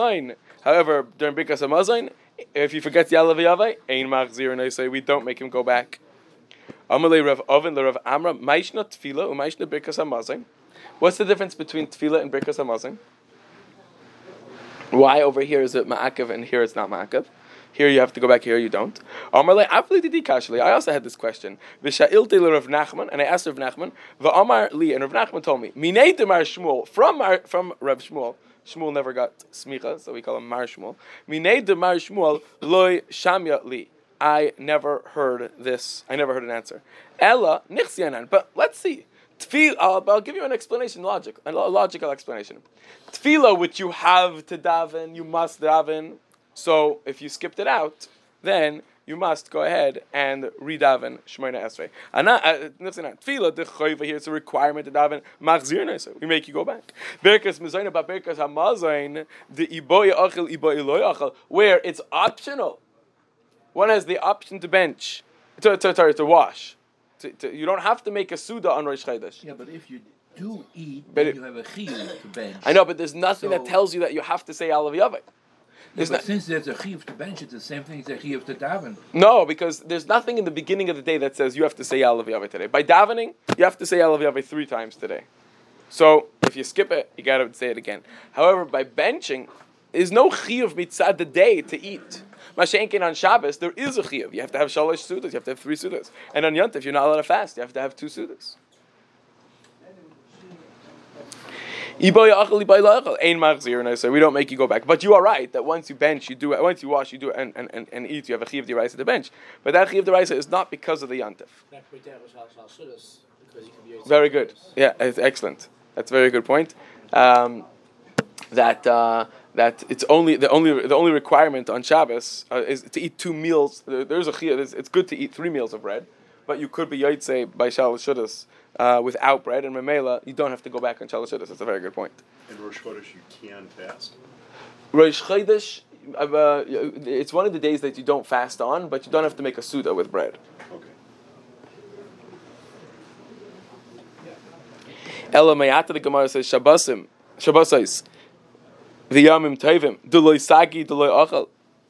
Hamazon, if he forgets Yalav v'Yavai, ein machzirun, so we don't make him go back. Amalei Rav Oven, the Rav Amram, Maishna Tefila, Umaishna Birkas Hamazon. What's the difference between Tefila and Birkas Hamazon? Why over here is it ma'akev and here it's not ma'akev? Here you have to go back, here you don't. I also had this question. Rav Nachman, and I asked Rav Nachman, V'amar li, and Rav Nachman told me, Minei demar Shmuel, from Rav Shmuel. Shmuel never got smicha, so we call him Mar Shmuel. Minei demar Shmuel loy shamya li. I never heard this. I never heard an answer. Ella nichsianan. But let's see. I'll give you an explanation, a logical explanation. Tefillah, which you have to daven, you must daven. So if you skipped it out, then you must go ahead and redaven Shemona Esrei. Tefillah, the choiva here, it's a requirement to daven machzir, so we make you go back. Berkas mezayna, but berkas hamazayin, the iboy achel, iboy loy achel, where it's optional. One has the option to bench, to wash. You don't have to make a suda on Rosh Chodesh. Yeah, but if you do eat, then you have a chiyuv to bench. I know, but there's nothing that tells you that you have to say Alav Yavai. Since there's a chiyuv to bench, it's the same thing as a chiyuv to daven. No, because there's nothing in the beginning of the day that says you have to say Ya'alav Yahweh today. By davening, you have to say Ya'alav Yahweh 3 times today. So if you skip it, you got to say it again. However, by benching, there's no chiyuv mitzad the day to eat. Mashenkin on Shabbos, there is a chiyuv. You have to have shalosh sudas. You have to have 3 sudas. And on Yontif, you're not allowed to fast. You have to have 2 sudas. We don't make you go back. But you are right that once you bench, you do it. Once you wash, you do it, and eat. You have a chiyuv d'oraisa at the bench. But that chiyuv d'oraisa is not because of the Yontif. Very good. Yeah, it's excellent. That's a very good point. That it's only the only requirement on Shabbos is to eat 2 meals. There's a chiyuv. It's good to eat 3 meals of bread, but you could be yotzei by shalosh shudas without bread, and memela you don't have to go back on shalosh shudas. That's a very good point. In Rosh Chodesh, you can fast. Rosh Chodesh, it's one of the days that you don't fast on, but you don't have to make a suda with bread. Okay. Ela mayata, the Gemara says Shabbosais v'yamim tovim d'loy sagi d'loy achal.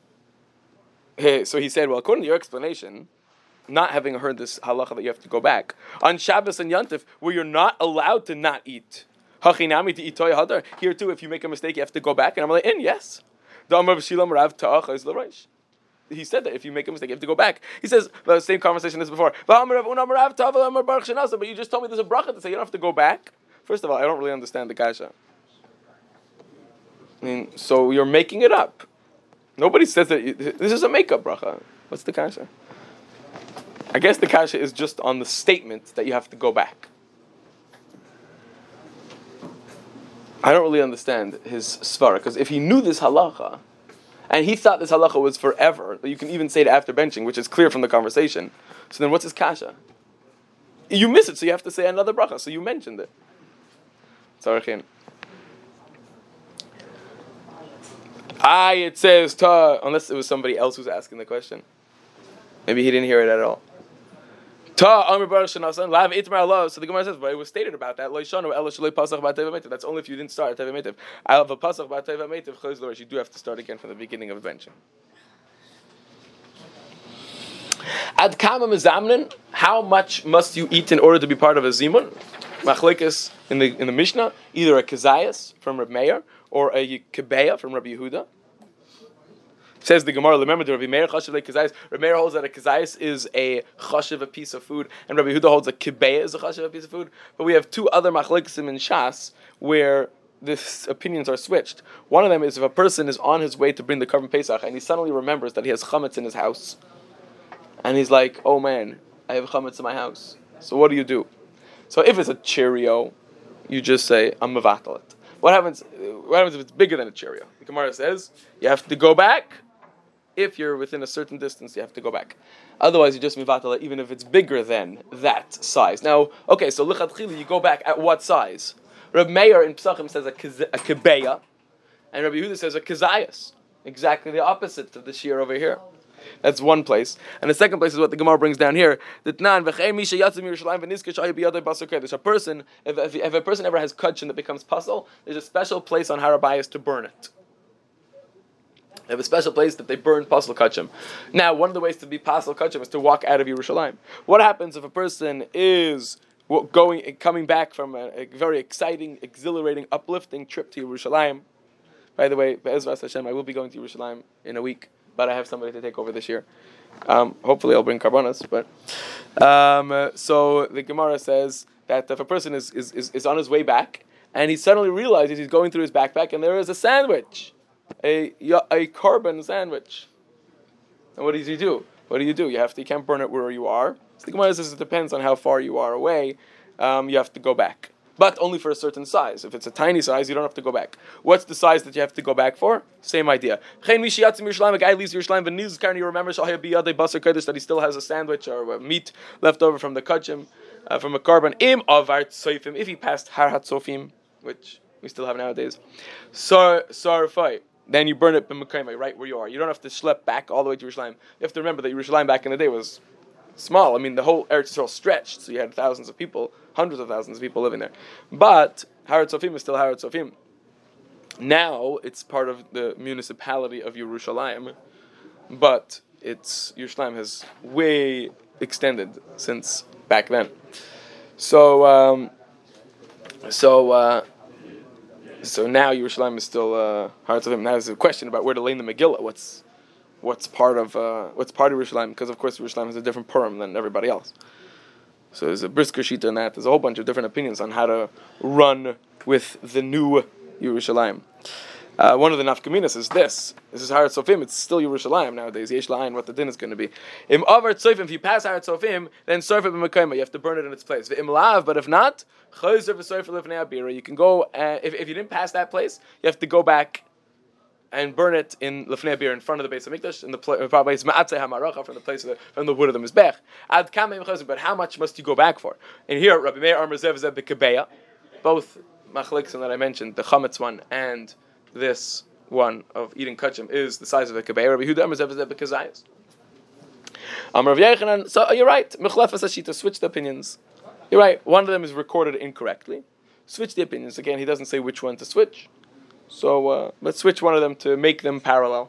So he said, well, according to your explanation, not having heard this halacha that you have to go back on Shabbos and Yontif, where you're not allowed to not eat. Hachinami to itoy hadar. Here too, if you make a mistake, you have to go back. And I'm like, yes. He said that if you make a mistake, you have to go back. He says the same conversation as before. But you just told me there's a bracha to say you don't have to go back. First of all, I don't really understand the kasha. I mean, so you're making it up. Nobody says that this is a makeup bracha. What's the kasha? I guess the kasha is just on the statement that you have to go back. I don't really understand his svara, because if he knew this halacha, and he thought this halacha was forever, that you can even say it after benching, which is clear from the conversation, so then what's his kasha? You miss it, so you have to say another bracha, so you mentioned it. Tzarachin. It says ta, unless it was somebody else who's asking the question. Maybe he didn't hear it at all. Ta Amir Baruch Shanasan Lav Itmar Allah. So the Gemara says, but it was stated about that. Lo Yishanu Ela Shalei Pasach B'Teva Metiv. That's only if you didn't start at Teva Metiv. I have a Pasach B'Teva Metiv. Chayz Lorish. You do have to start again from the beginning of the benching. Ad Kama Mezamnin. How much must you eat in order to be part of a zimun? Machlekes in the Mishnah, either a kezayas from Reb Meir or a kebeya from Rabbi Yehuda. Says the Gemara, remember the Rabbi Meir chashiv kezayis. Rabbi Meir holds that a kezayis is a chashiv, a piece of food, and Rabbi Yehuda holds a kebeya is a chashiv, a piece of food. But we have 2 other machlekesim in Shas where these opinions are switched. One of them is if a person is on his way to bring the Korban Pesach and he suddenly remembers that he has chametz in his house, and he's like, "Oh man, I have chametz in my house." So what do? So if it's a Cheerio, you just say, "I'm mevatel it." What happens if it's bigger than a Cheerio? The Gemara says you have to go back. If you're within a certain distance, you have to go back. Otherwise, you just mevatel it, even if it's bigger than that size. Now, okay, so lichatchili, you go back at what size? Reb Meir in Pesachim says a kebeya, and Rabbi Yehuda says a kezayas. Exactly the opposite of the shear over here. That's one place. And the second place is what the Gemara brings down here. A person, if a person ever has kudshim that becomes puzzle, there's a special place on Har HaBayis to burn it. They have a special place that they burn pasal kachim. Now, one of the ways to be pasal kachim is to walk out of Yerushalayim. What happens if a person is coming back from a very exciting, exhilarating, uplifting trip to Yerushalayim? By the way, Be'ezras Hashem, I will be going to Yerushalayim in a week, but I have somebody to take over this year. Hopefully, I'll bring karbanas. But so the Gemara says that if a person is on his way back and he suddenly realizes he's going through his backpack and there is a sandwich. A carbon sandwich. And what does he do? What do? You can't burn it where you are. So the Gemara says it depends on how far you are away. You have to go back. But only for a certain size. If it's a tiny size, you don't have to go back. What's the size that you have to go back for? Same idea. A guy leaves Yerushalayim, and he remembers that he still has a sandwich or a meat left over from the kachim, from a carbon. If he passed Har HaTzofim, which we still have nowadays, Sarfai. Then you burn it right where you are. You don't have to schlep back all the way to Yerushalayim. You have to remember that Yerushalayim back in the day was small. I mean, the whole Eretz Yisrael stretched, so you had thousands of people, hundreds of thousands of people living there. But Har HaTzofim is still Har HaTzofim. Now it's part of the municipality of Yerushalayim, but Yerushalayim has way extended since back then. So now Yerushalayim is still Hearts of Him. Now there's a question about where to lay in the Megillah. What's part of Yerushalayim? Because of course Yerushalayim has a different Purim than everybody else. So there's a brisker shita in that. There's a whole bunch of different opinions on how to run with the new Yerushalayim. One of the nafkaminas is this. This is Har Tzofim. It's still Yerushalayim nowadays. Yesh La'ayin, what the din is going to be. Im Avar Tzofim, if you pass Har Tzofim, then Sorfa b'Mekayma. You have to burn it in its place. Im Lav, but if not, Chayzer v'Sorfa Lifnei Abira. You can go, if you didn't pass that place, you have to go back and burn it in Lifnei Abira, in front of the base of Mikdash, in the place Ma'atzei HaMaracha, from the wood of the Mizbech. Ad Kamei Chayzer, but how much must you go back for? And here, Rabbi Meir Amar Zev Zev b'Kebeya, both Machliksim that I mentioned, the Chametz one and this one of eating kachim is the size of a kebeya. Rabbi Yehuda Amar Zev Zev b'Kazayis. Rav Yochanan, so you're right. Mechlefes Hashita, switch the opinions. You're right. One of them is recorded incorrectly. Switch the opinions. Again, he doesn't say which one to switch. So let's switch one of them to make them parallel.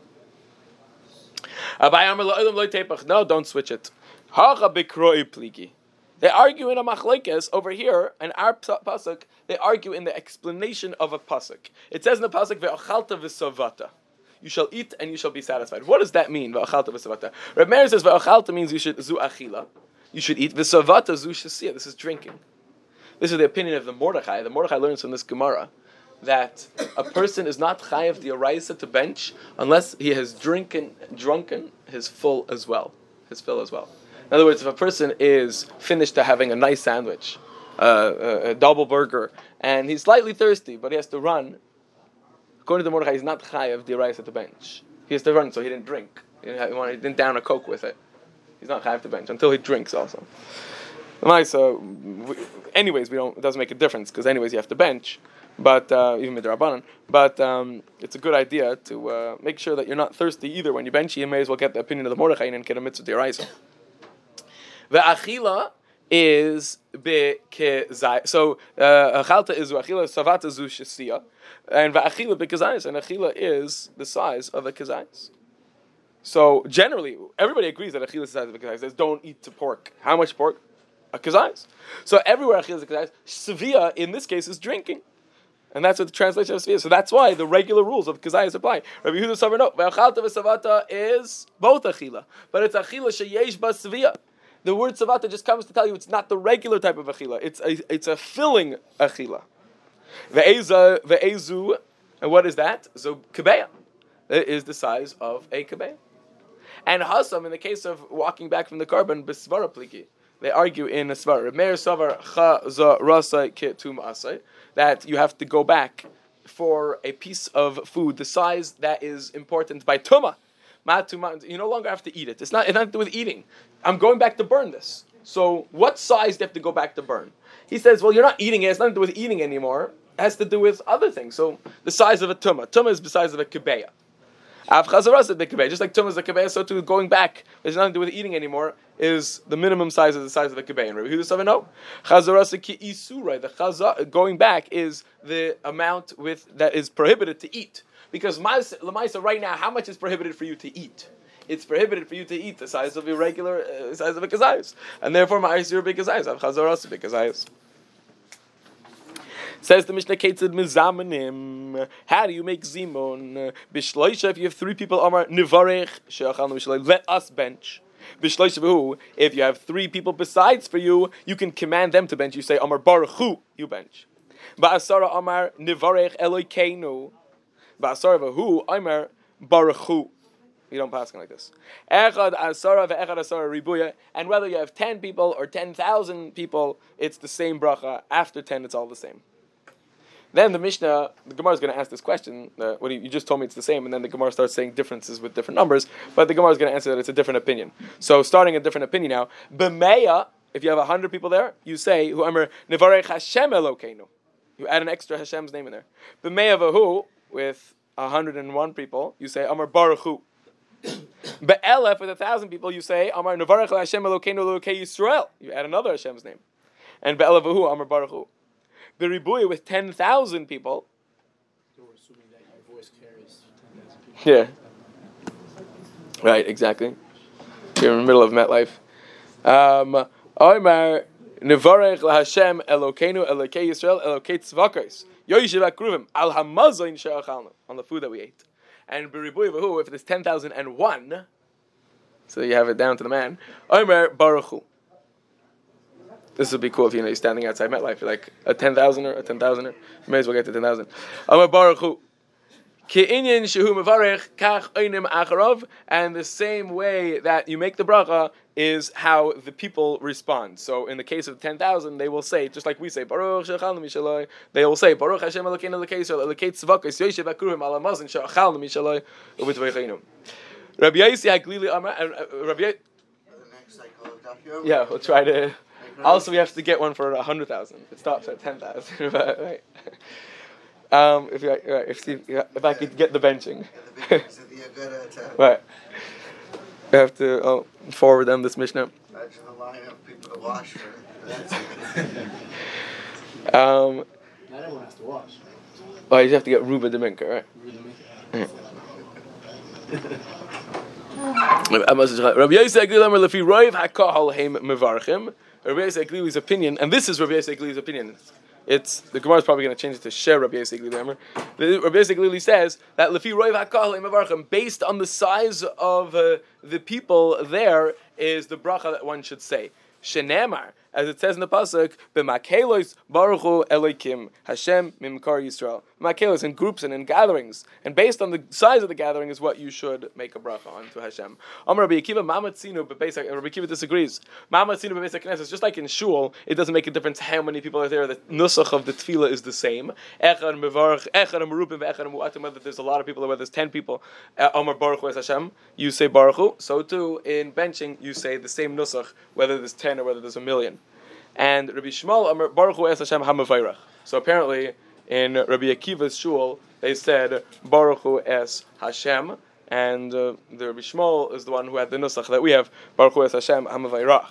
No, don't switch it. They argue in a machlekes over here, in our pasuk, they argue in the explanation of a pasuk. It says in the pasuk, ve'ochalta v'savata. You shall eat and you shall be satisfied. What does that mean, ve'ochalta v'savata? Reb Meir says, ve'ochalta means you should zu achila. You should eat. V'savata zu shasiyah. This is drinking. This is the opinion of the Mordechai. The Mordechai learns from this Gemara that a person is not chayav the araisa to bench unless he has drunken his fill as well. In other words, if a person is finished to having a nice sandwich, a double burger, and he's slightly thirsty, but he has to run, according to Mordechai, he's not chayav the araisa to bench. He has to run, so he didn't drink. He didn't down a Coke with it. He's not chayav to bench until he drinks also. Anyways, it doesn't make a difference because anyways you have to bench. But even midrabanan, but it's a good idea to make sure that you're not thirsty either when you bench. You may as well get the opinion of the Mordechai and get a mitzvah deraisa. The achila is bekezai. So achalta is achila, savata zu shesiya, and va'achila bekezayis, and achila is the size of a kezayis. So generally, everybody agrees that achila is the size of a kezayis. Says don't eat the pork. How much pork? A kezayis. So everywhere achila is a kezayis. Sevilla in this case is drinking. And that's what the translation of Sevilla. So that's why the regular rules of Kezayis apply. Rabbi Yehuda Savar, no, Ve'achalta v'savata is both achila, but it's achila sheyesh ba Sevilla. The word savata just comes to tell you it's not the regular type of achila. It's a filling achila. Ve'ezu, and what is that? So kebeya. It is the size of a kebeya. And hasam, in the case of walking back from the carbon, besvara pliki. They argue in a svara. Meir savar cha za rasai ketum asai. That you have to go back for a piece of food, the size that is important by tuma. You no longer have to eat it. It's nothing to do with eating. I'm going back to burn this. So what size do you have to go back to burn? He says, well, you're not eating it. It's nothing to do with eating anymore. It has to do with other things. So the size of a tuma. Tuma is the size of a kebeya. Just like tuma is a kebeya, so too going back, there's nothing to do with eating anymore, is the minimum size of the size of a kebeya. And Rabbi Yehuda said, no. The going back is the amount that is prohibited to eat. Because Lamaisa right now, how much is prohibited for you to eat? It's prohibited for you to eat the size of a regular size of a kezayis. And therefore, ma'asir b'kezayis, avchazarasa b'kezayis. Says the Mishnah Ketzad Mizamanim. How do you make zimun? Bishloisha, if you have 3 people, Amar Nivarech, She'achalnu Bishloisha, let us bench. Bishloisha v'hu, if you have 3 people besides for you, you can command them to bench. You say, Amar Baruch Hu, you bench. Ba'asara Amar Nivarech Elokeinu. Ba'asara v'hu, Amar Baruch Hu. You don't pass it like this. Echad asara ve'echad asara ribuya. And whether you have 10 people or 10,000 people, it's the same bracha. After 10, it's all the same. Then the Mishnah, the Gemara is going to ask this question. You just told me it's the same, and then the Gemara starts saying differences with different numbers. But the Gemara is going to answer that it's a different opinion. So starting a different opinion now. B'meya, if you have 100 people there, you say, Whoever Nivarech Hashem Elokeinu. You add an extra Hashem's name in there. B'meya v'hu, with 101 people, you say Amar Baruch Hu. Be'elef, with 1,000 people, you say Amar Nivarech Hashem Elokeinu Elokei Yisrael. You add another Hashem's name. And Be'elef v'hu, Amar Baruch Hu. The Ribuya with 10,000 people, Yeah. Right, exactly. You're in the middle of MetLife. Omer Nevarech LaHashem Elokeinu Elokei Yisrael Elokei Tzvakos Yoyishiv Akruvim Al Hamazon She'achalnu, on the food that we ate. And B'Ribuy V'hu, if it is 10,001, so you have it down to the man. Omer Baruch Hu. This would be cool if you're standing outside MetLife, you're like a 10,000er, a 10,000er. You may as well get to 10,000. Omer Baruch Hu. Ki'inyan shehu mevarech kach oinim acharov, and the same way that you make the bracha is how the people respond. So in the case of 10,000, they will say, just like we say, Baruch she'achalnu mishaloi, they will say, Baruch Hashem Elokeinu Elokei Yisrael Elokei Tzvakos Yoshev Akruhim Al Hamazon She'achalnu mishaloi U'b'Tvoicheinu. Rabbi Yossi HaGlili Amar, Rabbi yeah, we'll try to. Also, we have to get one for 100,000. It stops at 10,000. Right. If I could get the benching. Right. We have to forward them this Mishnah. Imagine the line of people to wash for it. Not everyone has to wash. Oh, you just have to get Ruba Dominka, right? Rabbi Yossi HaGlili Amar Lefi Roiv HaKahal Heim Mevarchim. Rabbi Yossi HaGlili's opinion, and this is Rabbi Yossi HaGlili's opinion. It's the Gemara is probably going to change it to share Rabbi Yossi HaGlili Amar. Rabbi Yossi HaGlili says that Lefi Roiv HaKahal Heim Mevarchim, based on the size of the people there, is the bracha that one should say. Shenemar, as it says in the pasuk, b'makelos baruch hu Elokim Hashem mimkar Yisrael. Makelos in groups and in gatherings, and based on the size of the gathering is what you should make a bracha on to Hashem. Amar Rabbi Akiva Mamatzinu, but Rabbi Akiva disagrees. Mamatzinu b'beis hakneses, just like in shul, it doesn't make a difference how many people are there. The nusach of the tefillah is the same. Echad mevarach, echad merupim, ve'echad mu'atim. Whether there's a lot of people or whether there's 10 people, Amar Baruch Hu es Hashem, you say Baruch Hu. So too in benching, you say the same nusach, whether there's 10 or whether there's 1,000,000. And Rabbi Shmuel Amar Baruch Hu es Hashem hamavayrach. So apparently in Rabbi Akiva's shul they said Baruch Hu es Hashem, and the Rabbi Shmuel is the one who had the nusach that we have, Baruch Hu es Hashem hamavayrach.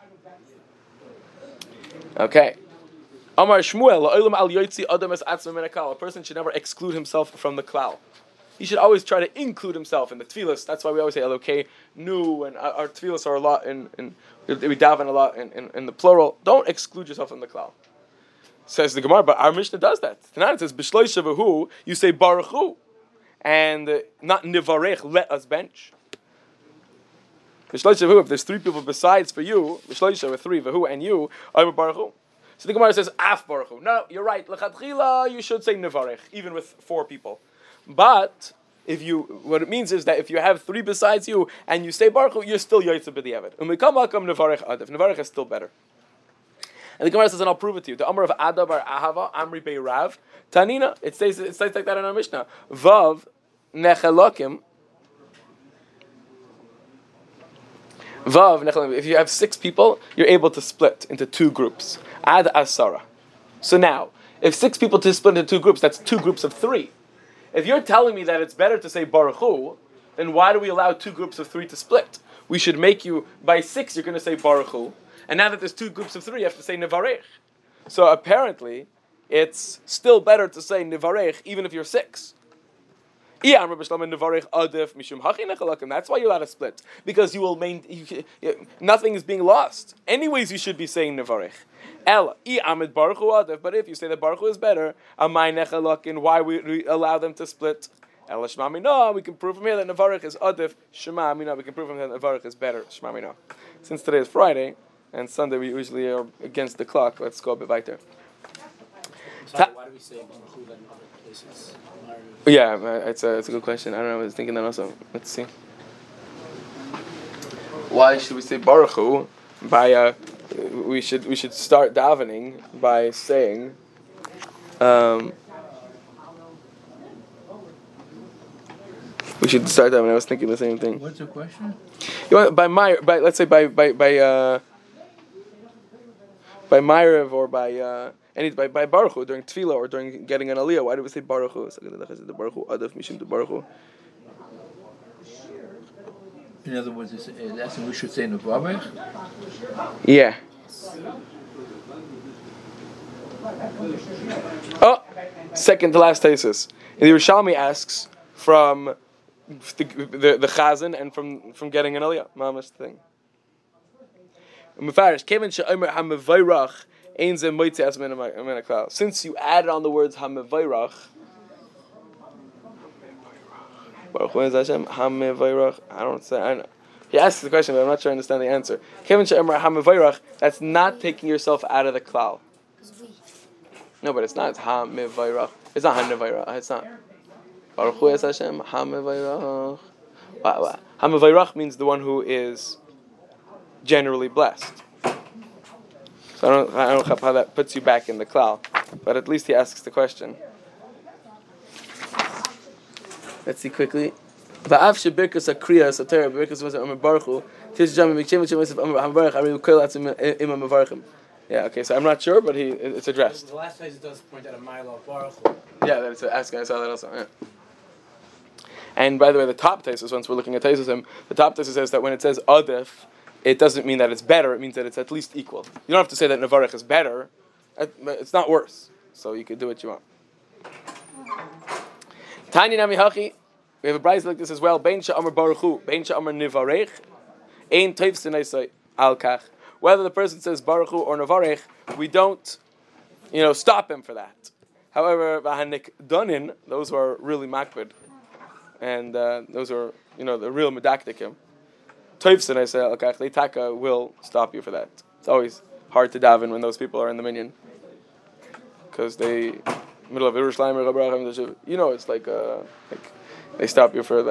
Okay. Amar Shmuel la'olam al yotzi adam es atzma min hakal. A person should never exclude himself from the klal. He should always try to include himself in the tefillas. That's why we always say Elokei Nu, and our tefillas are a lot in we daven a lot in the plural. Don't exclude yourself from the klal. Says the Gemara, but our Mishnah does that. Tonight it says B'shloi Shevahu, you say Baruch Hu, and not Nivarech, let us bench. B'shloi Shevahu, if there's 3 people besides for you, B'shloi Shevahu, 3 Vahu and you, I'm Baruch Hu. So the Gemara says Af Baruch Hu. No, you're right. L'chadchila, you should say Nivarech, even with 4 people. But what it means is that if you have 3 besides you and you say Baruch Hu, you're still Yotzei B'diavad. Umikam Hakam Nevarech Adav. Nevarech is still better. And the Gemara says, and I'll prove it to you. The Amar of Ada bar Ahava, Amri Bei Rav, Tanina. It says like that in our Mishnah. Vav Nechelokim. Vav Nechelokim. If you have 6 people, you're able to split into 2 groups. Ad Asara. So now, if 6 people to split into 2 groups, that's 2 groups of 3. If you're telling me that it's better to say Baruch Hu, then why do we allow 2 groups of 3 to split? We should make you, by 6 you're going to say Baruch Hu, and now that there's 2 groups of 3 you have to say Nevarech. So apparently, it's still better to say Nevarech even if you're 6. That's why you're allowed to split, because you will nothing is being lost. Anyways, you should be saying Nevarech. But if you say that Baruch Hu is better, why we allow them to split? We can prove from here that Nevarech is Adif. Shema Amina. We can prove from here that Nevarech is better. Shema Amina. Since today is Friday and Sunday, we usually are against the clock. Let's go a bit weiter. Why do we say Baruch Hu in other places? Yeah, it's a good question. I don't know. I was thinking that also. Let's see. Why should we say Baruch Hu? We should start davening by saying. We should start davening. I was thinking the same thing. What's the question? Let's say by Ma'ariv or by Baruch Hu during Tefillah or during getting an Aliyah. Why do we say Baruch Hu? The Baruch Hu Adaf Mishim to Baruch Hu. In other words, that's what we should say in the Nevarech? Yeah. Oh, second to last thesis. The Yerushalmi asks from the chazan and from getting an aliyah. Mamash thing. Since you added on the words hamevayrach, I don't say. I know. He asks the question, but I'm not sure I understand the answer. That's not taking yourself out of the klal. No, but it's not. It's hamevayrach. It's not hamevayrach. It's not. Baruch Hu es Hashem hamevayrach. Hamevayrach means the one who is generally blessed. So I don't know how that puts you back in the klal, but at least he asks the question. Let's see quickly. Va'af shebirkas akriya satera birkas was Amar Baruch Hu tish jam mikchem shemesef Amar Baruch Ari kol atzim imam mavarchim. Yeah, okay, so I'm not sure, but it's addressed. The last place it does point out a mile of Baruch Hu. Yeah, that's asking. I saw that also. Yeah. And by the way, the top Taisus, once we're looking at Taisusim, the top Taisus says that when it says adif, it doesn't mean that it's better. It means that it's at least equal. You don't have to say that Nevarech is better. It's not worse. So you could do what you want. Tanya Nami Hachi. We have a brayz like this as well. Bein sha'amar Baruch Hu, bein sha'amar Nivarech, ein toiv s'neisai al kach. Whether the person says Baruch Hu or Nevarech, we don't, stop him for that. However, v'hanik donin, those who are really makbid, and those are, the real medaktikim, toiv s'neisai al kach, they taka will stop you for that. It's always hard to daven when those people are in the minyan, because they, middle of Yerushalayim or Chabrachim, it's like they stop you for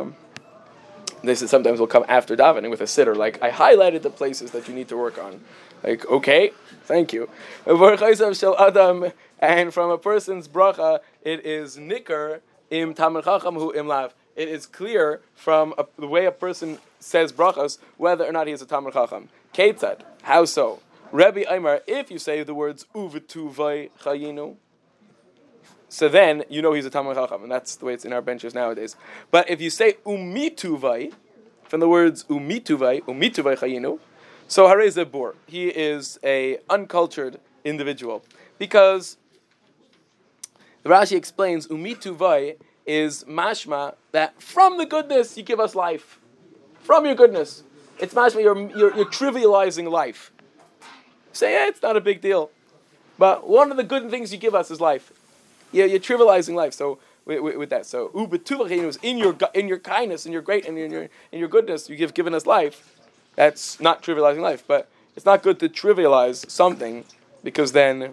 they said sometimes will come after davening with a sitter. Like, I highlighted the places that you need to work on. Like, okay, thank you. And from a person's bracha, it is nikar im tamar chacham hu im lav. It is clear from the way a person says brachas whether or not he is a tamar chacham. Ketzad, how so? Rebbe Eimer, if you say the words uvetuvay chayinu, so then you know he's a Talmud Chacham, and that's the way it's in our benches nowadays. But if you say umituvai, from the words umituvai chayinu, so harei zebur, he is a uncultured individual, because the Rashi explains umituvai is mashma that from the goodness you give us life, from your goodness. It's mashma you're trivializing life. Say it's not a big deal, but one of the good things you give us is life. Yeah, you're trivializing life. So with that, so is in your kindness, in your great, and in your goodness, you've given us life. That's not trivializing life, but it's not good to trivialize something, because then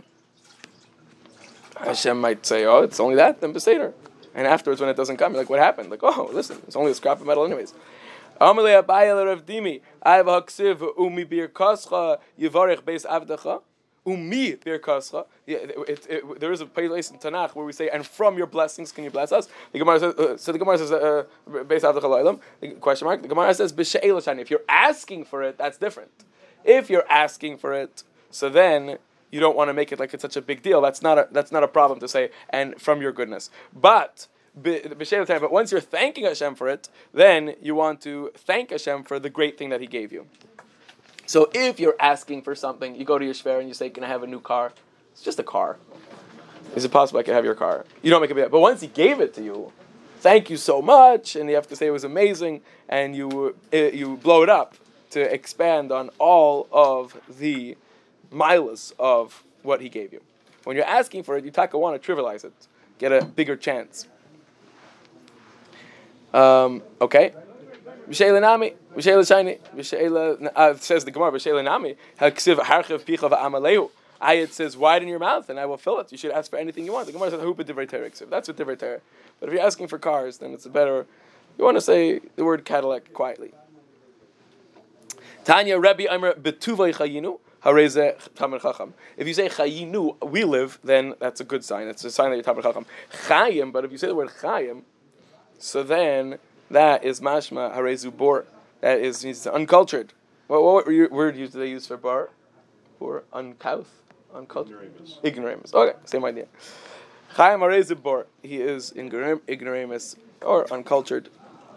Hashem might say, "Oh, it's only that, then Beseder." And afterwards, when it doesn't come, you're like, "What happened?" Like, "Oh, listen, it's only a scrap of metal, anyways." Amalei Abayel Rav Dimi, I have haksiv umi bir kascha yivarich beis avdecha. Umi bir kascha. There is a place in Tanakh where we say, and from your blessings can you bless us? The Gemara says, beis avdecha lo'olam. Question mark. The Gemara says, b'she'el shani. If you're asking for it, that's different. If you're asking for it, so then you don't want to make it like it's such a big deal. That's not a problem to say, and from your goodness. But once you're thanking Hashem for it, then you want to thank Hashem for the great thing that He gave you. So if you're asking for something, you go to your shver and you say, "Can I have a new car?" It's just a car. Is it possible I can have your car? You don't make a big deal. But once He gave it to you, thank you so much, and you have to say it was amazing, and you blow it up to expand on all of the milas of what He gave you. When you're asking for it, you want to trivialize it, get a bigger chance. Okay. V'sheila nami, v'sheila shayni, v'sheila. Says the Gemara, v'sheila nami. Haksiv harchiv picha v'amalehu. It says, widen your mouth and I will fill it. You should ask for anything you want. The Gemara says, hupa divrei Torah. That's what divrei Torah. But if you're asking for cars, then it's better. You want to say the word Cadillac quietly. Tanya Rebbe Aimer betuvay chayinu. If you say chayinu, we live, then that's a good sign. It's a sign that you're Tamar Chacham. Chayim, but if you say the word chayim, so then that is mashma harezu bor. That is he's uncultured. What word do they use for bar? For uncultured? Ignoramus. Okay, same idea. Chayim harezu bor. He is ignoramus or uncultured.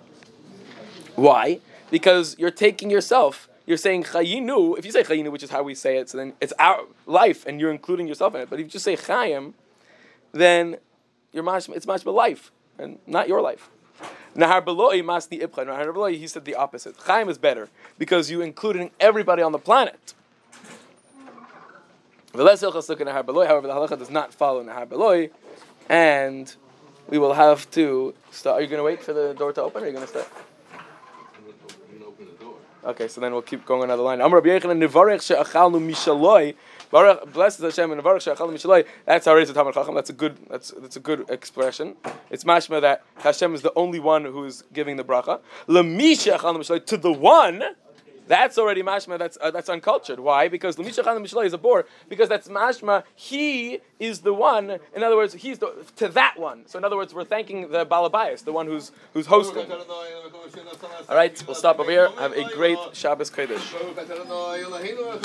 Why? Because you're taking yourself. You're saying chayinu. If you say chayinu, which is how we say it, so then it's our life, and you're including yourself in it. But if you just say chayim, then it's mashma life, and not your life. Nahar Beloi Masni Ibcha. Nahar Beloi, he said the opposite. Chaim is better because you included everybody on the planet. However, the halacha does not follow Nahar Beloi, and we will have to start. Are you going to wait for the door to open, or are you going to start? Open the door. Okay, so then we'll keep going another line. Amar Rabbi Yochanan Nivarech she'achalnu mishaloi. Blessed Hashem and Nivarech she'achalnu mishaloi. That's how it is a Talmud Chacham. That's a good expression. It's mashma that Hashem is the only one who is giving the bracha. L'mi she'achalnu mishaloi, to the one. That's already mashma. That's uncultured. Why? Because l'mi she'achalnu mishaloi is a bore. Because that's mashma. He is the one. In other words, he's to that one. So in other words, we're thanking the balabayas, the one who's hosting. All right, we'll stop over here. Have a great Shabbos Kodesh.